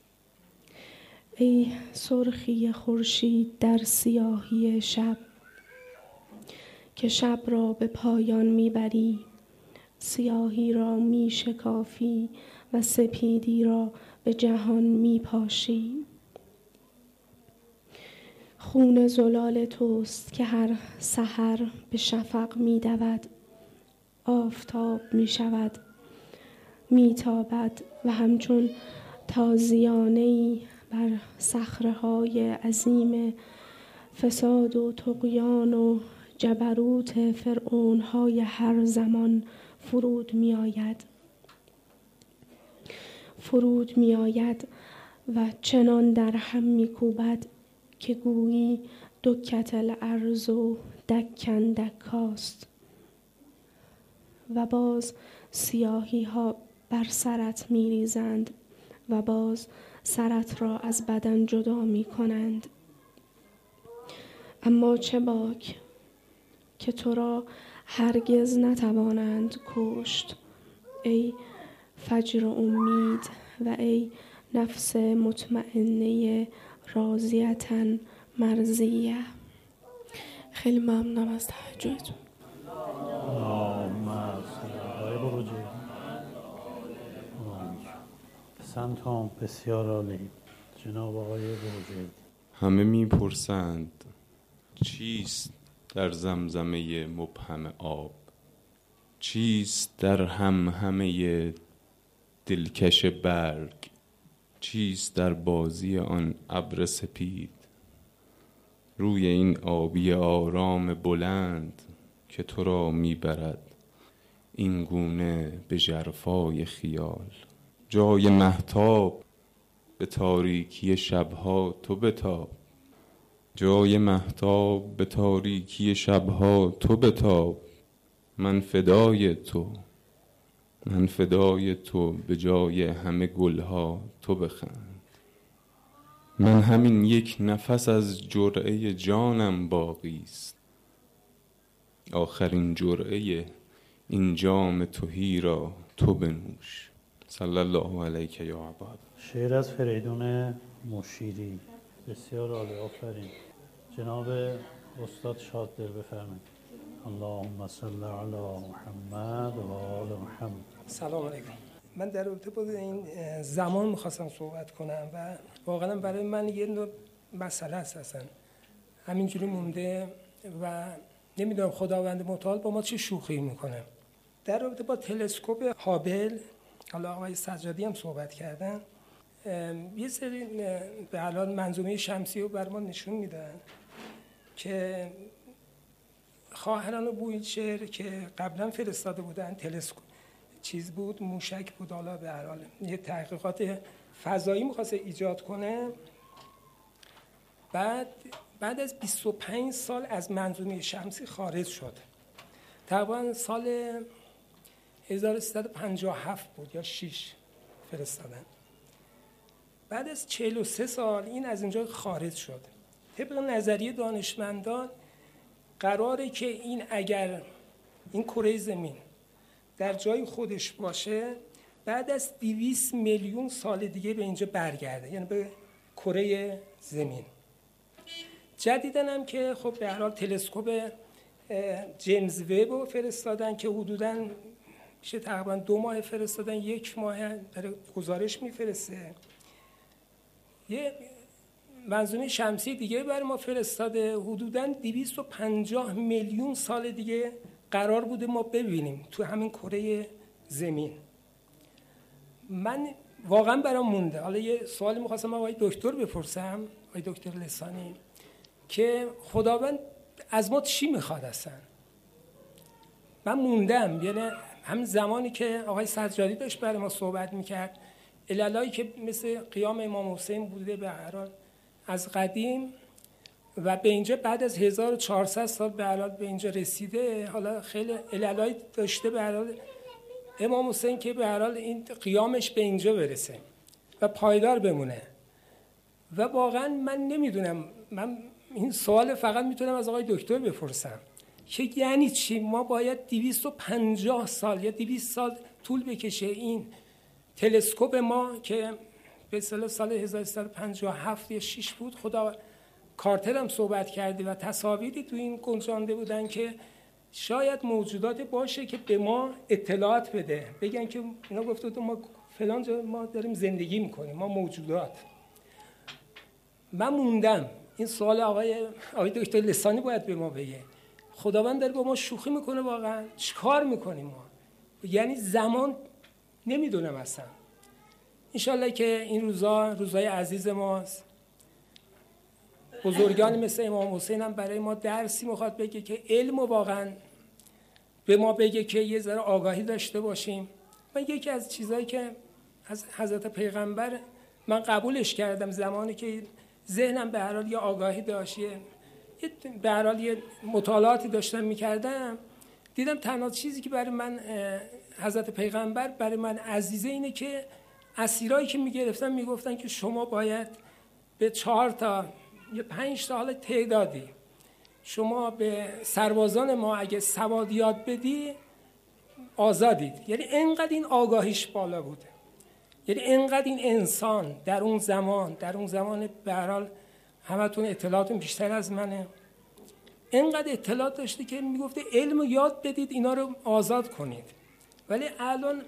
Speaker 8: ای سرخی خورشید در سیاهی شب، که شب را به پایان میبری، سیاهی را میشکافی و سپیدی را به جهان میپاشی. خون زلال توست که هر سحر به شفق میدود، آفتاب میشود، میتابد و همچون تازیانه‌ای بر صخره‌های عظیم فساد و طغیان و جبروت فرعون‌های هر زمان فرود می‌آید و چنان در هم می‌کوبد که گویی دکت الارض و دکن دکاست. و باز سیاهی ها بر سرت می‌ریزند و باز سرت را از بدن جدا می‌کنند. اما چه باک که تو را هرگز نتوانند کشت، ای فجر امید و ای نفس مطمئنه راضیتن مرضیه. خیلی ممنونم از توجهتون.
Speaker 3: سنتون بسیار عالی. جناب آقای بروجردی.
Speaker 9: همه میپرسند چیست در زمزمه مبهم آب؟ چیست در همه دلکش برگ؟ چیست در بازی آن ابر سپید؟ روی این آبی آرام بلند که تو را میبرد این گونه به ژرفای خیال. جای مهتاب به تاریکی شبها تو بتاب، جای مهتاب به تاریکی شبها تو بتاب. من فدای تو به جای همه گلها تو بخند. من همین یک نفس از جرعه جانم باقی است، آخرین جرعه این جام تهی را تو بنوش. صلی الله علیک یا عباد.
Speaker 3: شعر از فریدون مشیری. بسیار عالی، آفرین. جناب استاد شاددل بفرمایید. اللهم صل علی محمد و آل محمد.
Speaker 10: سلام علیکم. من در ارتباط این زمان میخواستم صحبت کنم و واقعا برای من یه نوع مسئله است، همینجوری مونده و نمیدونم خداوند متعال با ما چه شوخی میکنه. در رابطه با تلسکوپ هابل، حالا آقای سجادی هم صحبت کردن، یه سری به حال منظومه شمسی رو بر ما نشون میدن که خواهران بویچر که قبلا فرستاده بودن، تلسکوپ چیز بود، موشک بود، حالا به هر حال یه تحقیقات فضایی می‌خواسته ایجاد کنه. بعد از 25 سال از منظومه شمسی خارج شد. تقریبا سال 1357 بود یا 6 فرستادن. بعد از 43 سال این از اینجا خارج شد. طبق نظریه دانشمندان قراره که این اگر این کره زمین در جای خودش باشه بعد از 200 میلیون سال دیگه به اینجا برگرده، یعنی به کره زمین. جدیدن هم که خب به هر حال تلسکوپ جیمز وب رو فرستادن که حدوداً میشه تقریبا 2 ماه فرستادن، 1 ماه داره گزارش میفرسته. یه منظومه شمسی دیگه برای ما فرستاده، حدوداً 250 میلیون سال دیگه قرار بوده ما ببینیم تو همین کره زمین. من واقعا برام مونده. حالا یه سوالی می‌خواستم آقای دکتر بپرسم، آقای دکتر لسانی، که خداوند از ما چی میخواد اصلا؟ من موندم. یعنی همین زمانی که آقای سجادی داشت برای ما صحبت میکرد، عللایی که مثل قیام امام حسین بوده به هر حال از قدیم و به اینجا بعد از 1400 سال به هر حال به اینجا رسیده، حالا خیلی عللایی داشته به هر حال امام حسین که به هر حال این قیامش به اینجا برسه و پایدار بمونه. و واقعا من نمیدونم، من این سوال فقط میتونم از آقای دکتر بپرسم که یعنی چی ما باید 250 سال یا 200 سال طول بکشه این تلسکوپ ما که به اصطلاح سال 1357 یا 6 بود، خدا کارتر هم صحبت کرده و تصاویری تو این گنجانده بودن که شاید موجودات باشه که به ما اطلاعات بده، بگن که اینا گفته بود ما فلان جا ما داریم زندگی میکنیم، ما موجودات. من موندم این سوال آقای دکتر لسانی باید به ما بگه، خداوند داره با ما شوخی میکنه واقعا؟ چیکار میکنیم ما؟ یعنی زمان نمیدونم اصلا. انشالله که این روزای عزیز ماست. بزرگان مثل امام حسین هم برای ما درسی میخواد بگه که علم واقعا به ما بگه که یه ذره آگاهی داشته باشیم. من یکی از چیزایی که از حضرت پیغمبر من قبولش کردم زمانی که ذهنم به هر حال یه آگاهی داشت، به هر حال یه مطالعاتی داشتم میکردم، دیدم تنها چیزی که برای من حضرت پیغمبر برای من عزیزه اینه که اسیرایی که میگرفتن میگفتن که شما باید به 4 تا یا 5 تا حال تعدادی شما به سربازان ما اگه سواد یاد بدی آزادید. یعنی انقدر این آگاهیش بالا بوده، یعنی انقدر این انسان در اون زمان به هر حال همتون اطلاعاتون بیشتر از منه، انقدر اطلاعات داشته که میگفته علم رو یاد بدید اینا رو آزاد کنید. ولی الان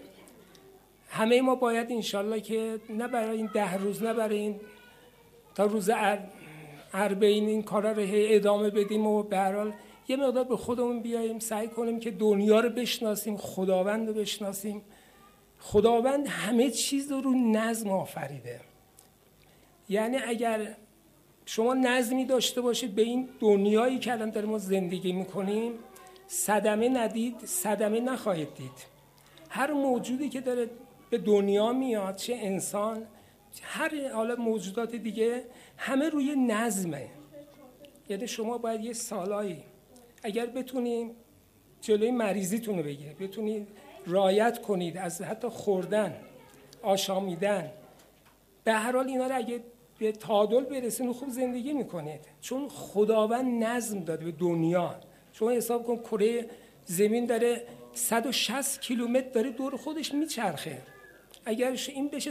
Speaker 10: همه ما باید انشالله که نه برای این 10 روز نه برای این تا روز اربعین این کارا رو ادامه بدیم و به هر حال یه مقدار به خودمون بیاییم، سعی کنیم که دنیا رو بشناسیم، خداوند رو بشناسیم. خداوند همه چیز رو نظم آفریده. یعنی اگر شما نظمی داشته باشید به این دنیایی که الان داریم ما زندگی میکنیم، صدمه ندید، صدمه نخواهید دید. هر موجودی که داره به دنیا میاد، چه انسان، هر حالا موجودات دیگه، همه روی نظمه. یعنی شما باید یه سالایی اگر بتونید جلوی مریضیتون رو بگیرید، بتونید رعایت کنید از حتی خوردن، آشامیدن، به هر حال اینا رو اگه به تعادل برسید خوب زندگی میکنید. چون خداوند نظم داده به دنیا. شما حساب کن کره زمین داره 160 کیلومتر داره دور خودش میچرخه. اگر این بشه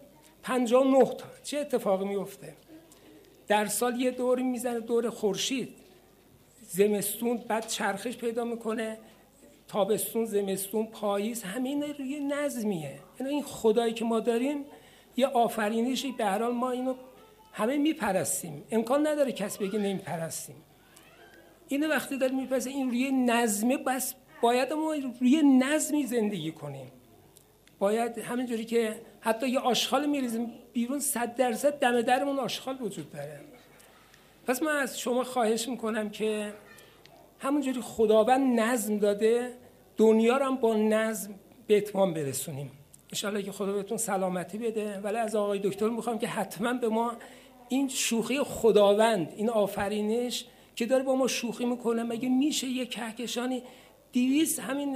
Speaker 10: 159 تا چه اتفاقی میفته؟ در سال یه دوری میزنه دور خورشید. زمستون بعد چرخش پیدا میکنه، تابستون، زمستون، پاییز، همین روی نظمیه. یعنی این خدایی که ما داریم یه آفرینشی، به هر حال ما اینو همه میپرستیم، امکان نداره کسی بگه نمیپرستیم. اینو وقتی داریم میپرستیم این روی نظمه، بس باید ما روی نظمی زندگی کنیم. باید همینجوری که حتی یه آشغال میریزیم بیرون 100% دم درمون آشغال وجود داره. پس من از شما خواهش میکنم که همونجوری خداوند نظم داده دنیا رو هم با نظم به اتمام برسونیم. انشالله که خدا بهتون سلامتی بده. ولی از آقای دکتر میخوام که حتما به ما این شوخی خداوند، این آفرینش که داره با ما شوخی میکنه، مگه میشه یه کهکشانی 200 همین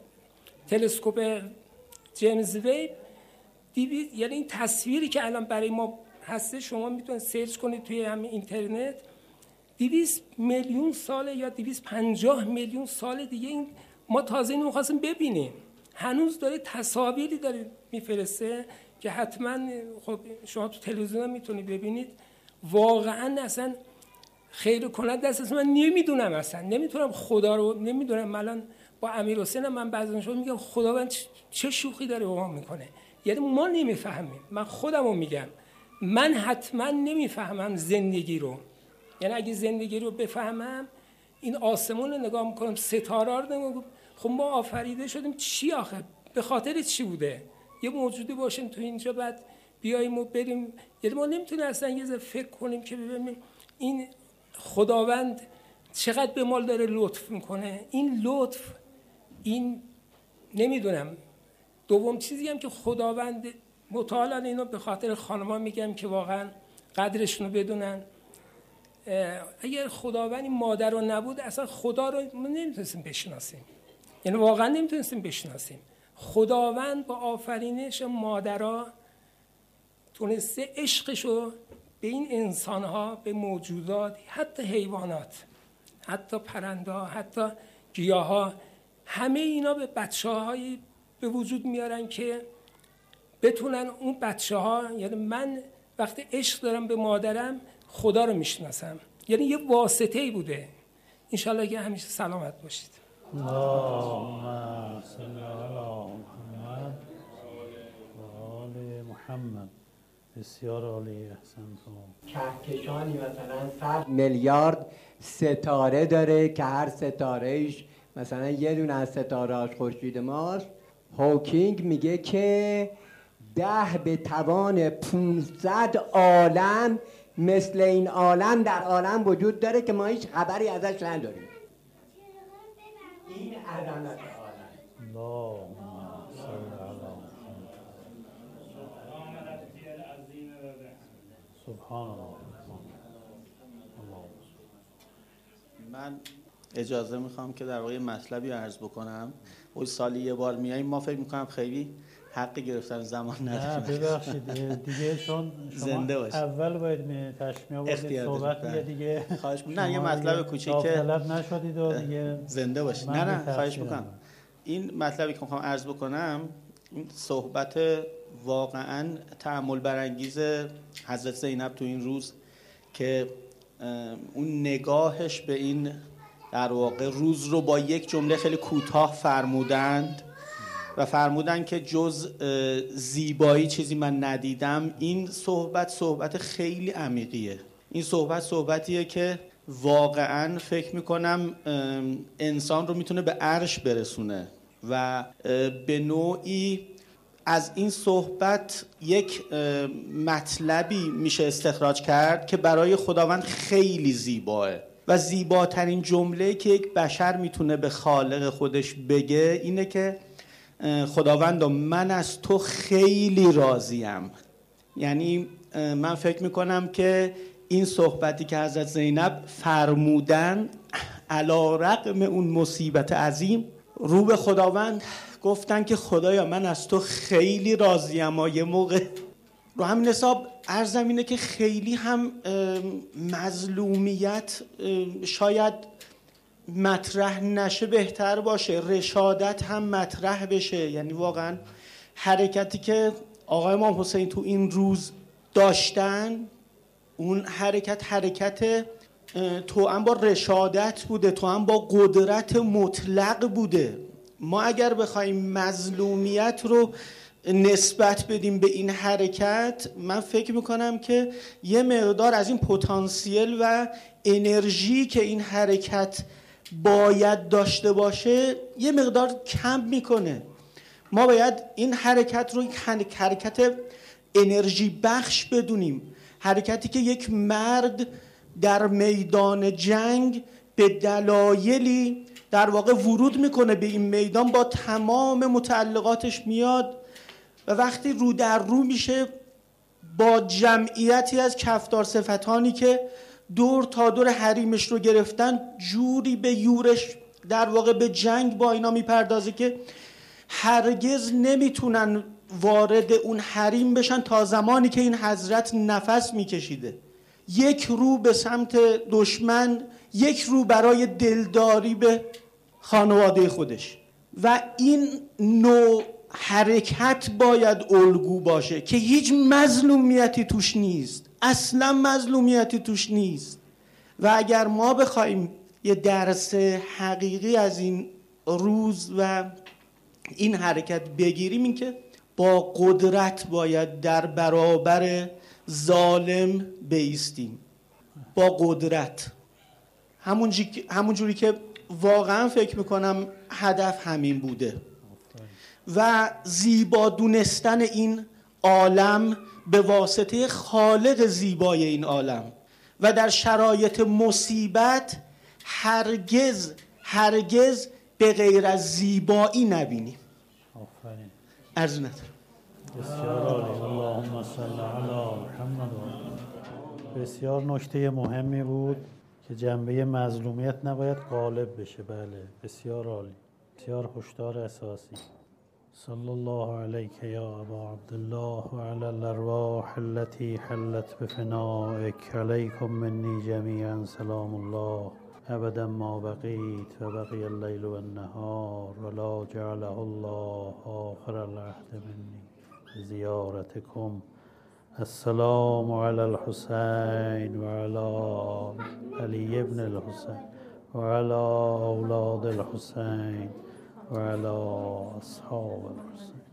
Speaker 10: تلسکوپ جیمز ویب 200، یعنی این تصویری که الان برای ما هسته، شما میتونید سرچ کنید توی همین اینترنت، 200 میلیون سال یا 250 میلیون سال دیگه این ما تازه اینو می‌خواستیم ببینیم. هنوز داره تصاویری داره میفرسته که حتما خب شما تو تلویزیون هم میتونید ببینید. واقعا اصلا خیر کننده است. من نمیدونم، اصلا نمیتونم خدا رو نمیدونم. الان با امیرحسین من بعضی شما میگم خداوند چه شوخی داره با ما میکنه. یعنی ما نمیفهمیم. من خودمو میگم، من حتما نمیفهمم زندگی رو. یعنی اگه زندگی رو بفهمم، این آسمون رو نگاه میکنم، ستاره رو نگاه، خب ما آفریده شدیم چی آخه؟ به خاطر چی بوده؟ یه موجودی باشیم تو اینجا بعد بیاییم و بریم. یعنی ما نمیتونیم اصلا یه ذره فکر کنیم که ببینیم این خداوند چقدر به ما داره لطف میکنه. این لطف، این نمیدونم. دوم چیزی هم که خداوند متعالی اینو به خاطر خانم‌ها میگم که واقعا قدرشون رو بدونن. اگر خداوند این مادر رو نبود، اصلا خدا رو نمیتونستیم بشناسیم. یعنی واقعا نمیتونستیم بشناسیم. خداوند با آفرینش مادرها تونسته عشقش رو به این انسان‌ها، به موجودات، حتی حیوانات، حتی پرنده، حتی گیاها، همه اینا به بچه‌هایی به وجود میارن که بتونن اون بچه‌ها، یعنی من وقتی عشق دارم به مادرم خدا رو میشناسم، یعنی یه واسطه‌ای بوده. انشالله که همیشه سلامت باشید.
Speaker 3: اللهم صل علی محمد و آل محمد. بسیار عالی، احسنتم.
Speaker 11: کهکشانی مثلا 100 میلیارد ستاره داره که هر ستارهش مثلا یه دونه از ستاره‌اش خورشید ماست. هاکینگ میگه که 10 به توان 500 عالم مثل این عالم در عالم وجود داره که ما هیچ خبری ازش نداریم. این عظمت عالم.
Speaker 3: اللهم صل علی سبحان الله.
Speaker 12: من اجازه میخوام که در واقع مطلبی عرض بکنم. اون سالی یه بار میاییم، ما فکر میکنم خیلی حق گرفتن زمان نداریم.
Speaker 3: نه ببخشید دیگه، چون
Speaker 12: زنده باشید.
Speaker 3: اول باید تشمیع آوردید صحبت دیگه.
Speaker 12: خواهش می‌کنم. نه یه مطلب کوچیک که
Speaker 3: طلب نشدید و دیگه
Speaker 12: زنده باشید. نه خواهش میکنم. این مطلبی که میخوام عرض بکنم، این صحبت واقعا تأمل برانگیز حضرت زینب تو این روز که اون نگاهش به این در واقع روز رو با یک جمله خیلی کوتاه فرمودند و فرمودند که جز زیبایی چیزی من ندیدم. این صحبت خیلی عمیقیه. این صحبتیه که واقعا فکر میکنم انسان رو میتونه به عرش برسونه و به نوعی از این صحبت یک مطلبی میشه استخراج کرد که برای خداوند خیلی زیباه و زیباترین جمله که یک بشر میتونه به خالق خودش بگه اینه که خداوندا من از تو خیلی راضیم. یعنی من فکر میکنم که این صحبتی که حضرت زینب فرمودن علی رغم اون مصیبت عظیم رو به خداوند گفتن که خدایا من از تو خیلی راضیم. و یه موقع رو همین حساب عرضم اینه که خیلی هم مظلومیت شاید مطرح نشه بهتر باشه، رشادت هم مطرح بشه. یعنی واقعا حرکتی که آقای امام حسین تو این روز داشتن، اون حرکت توأم با رشادت بوده، توأم با قدرت مطلق بوده. ما اگر بخوایم مظلومیت رو نسبت بدیم به این حرکت، من فکر میکنم که یه مقدار از این پتانسیل و انرژی که این حرکت باید داشته باشه یه مقدار کم میکنه. ما باید این حرکت رو حرکت انرژی بخش بدونیم، حرکتی که یک مرد در میدان جنگ به دلایلی در واقع ورود میکنه به این میدان، با تمام متعلقاتش میاد و وقتی رو در رو میشه با جمعیتی از کفدار صفتانی که دور تا دور حریمش رو گرفتن، جوری به یورش در واقع به جنگ با اینا میپردازه که هرگز نمیتونن وارد اون حریم بشن تا زمانی که این حضرت نفس میکشیده. یک رو به سمت دشمن، یک رو برای دلداری به خانواده خودش. و این نوع حرکت باید الگو باشه که هیچ مظلومیتی توش نیست، اصلا مظلومیتی توش نیست. و اگر ما بخوایم یه درس حقیقی از این روز و این حرکت بگیریم، این که با قدرت باید در برابر ظالم بایستیم، با قدرت، همون جوری که واقعا فکر میکنم هدف همین بوده. و زیبا دونستن این عالم به واسطه خالق زیبای این عالم و در شرایط مصیبت هرگز به غیر از زیبایی نبینیم.
Speaker 3: آفرین.
Speaker 12: عرض ندارم.
Speaker 3: بسیار عالی. اللهم صل علی محمد. بسیار نکته مهمی بود که جنبه مظلومیت نباید غالب بشه. بله بسیار عالی، بسیار هشدار اساسی. صلى الله عليك يا أبا عبد الله وعلى الأرواح التي حلت بفنائك. عليكم مني جميعا سلام الله أبدا ما بقيت وبقي الليل والنهار ولا جعله الله آخر العهد مني زيارتكم. السلام على الحسين وعلى علي بن الحسين وعلى أولاد الحسين وعلى أصحاب الحسين.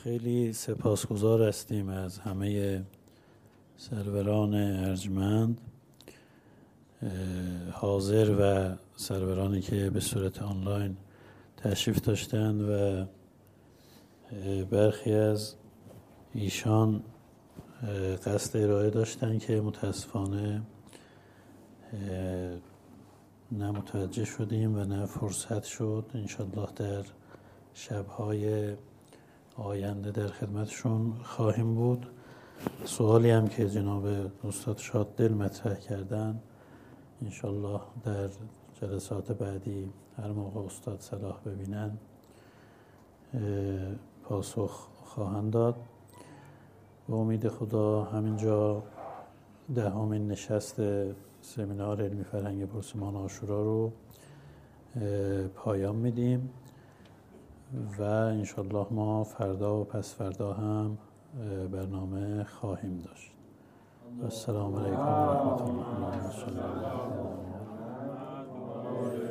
Speaker 3: خیلی سپاسگزار هستیم از همه سروران ارجمند حاضر و سرورانی که به صورت آنلاین تشریف داشتند و برخی از ایشان قصد ارائه داشتن که متاسفانه نه متوجه شدیم و نه فرصت شد. انشالله در شبهای آینده در خدمتشون خواهیم بود. سوالی هم که جناب استاد شاددل مطرح کردن انشالله در جلسات بعدی هر موقع استاد صلاح ببینن پاسخ خواهند داد. به امید خدا همینجا 10مین نشست سمینار علمی فرهنگ پرسمان عاشورا رو پایان میدیم و انشالله ما فردا و پس فردا هم برنامه خواهیم داشت. السلام علیکم و رحمت الله.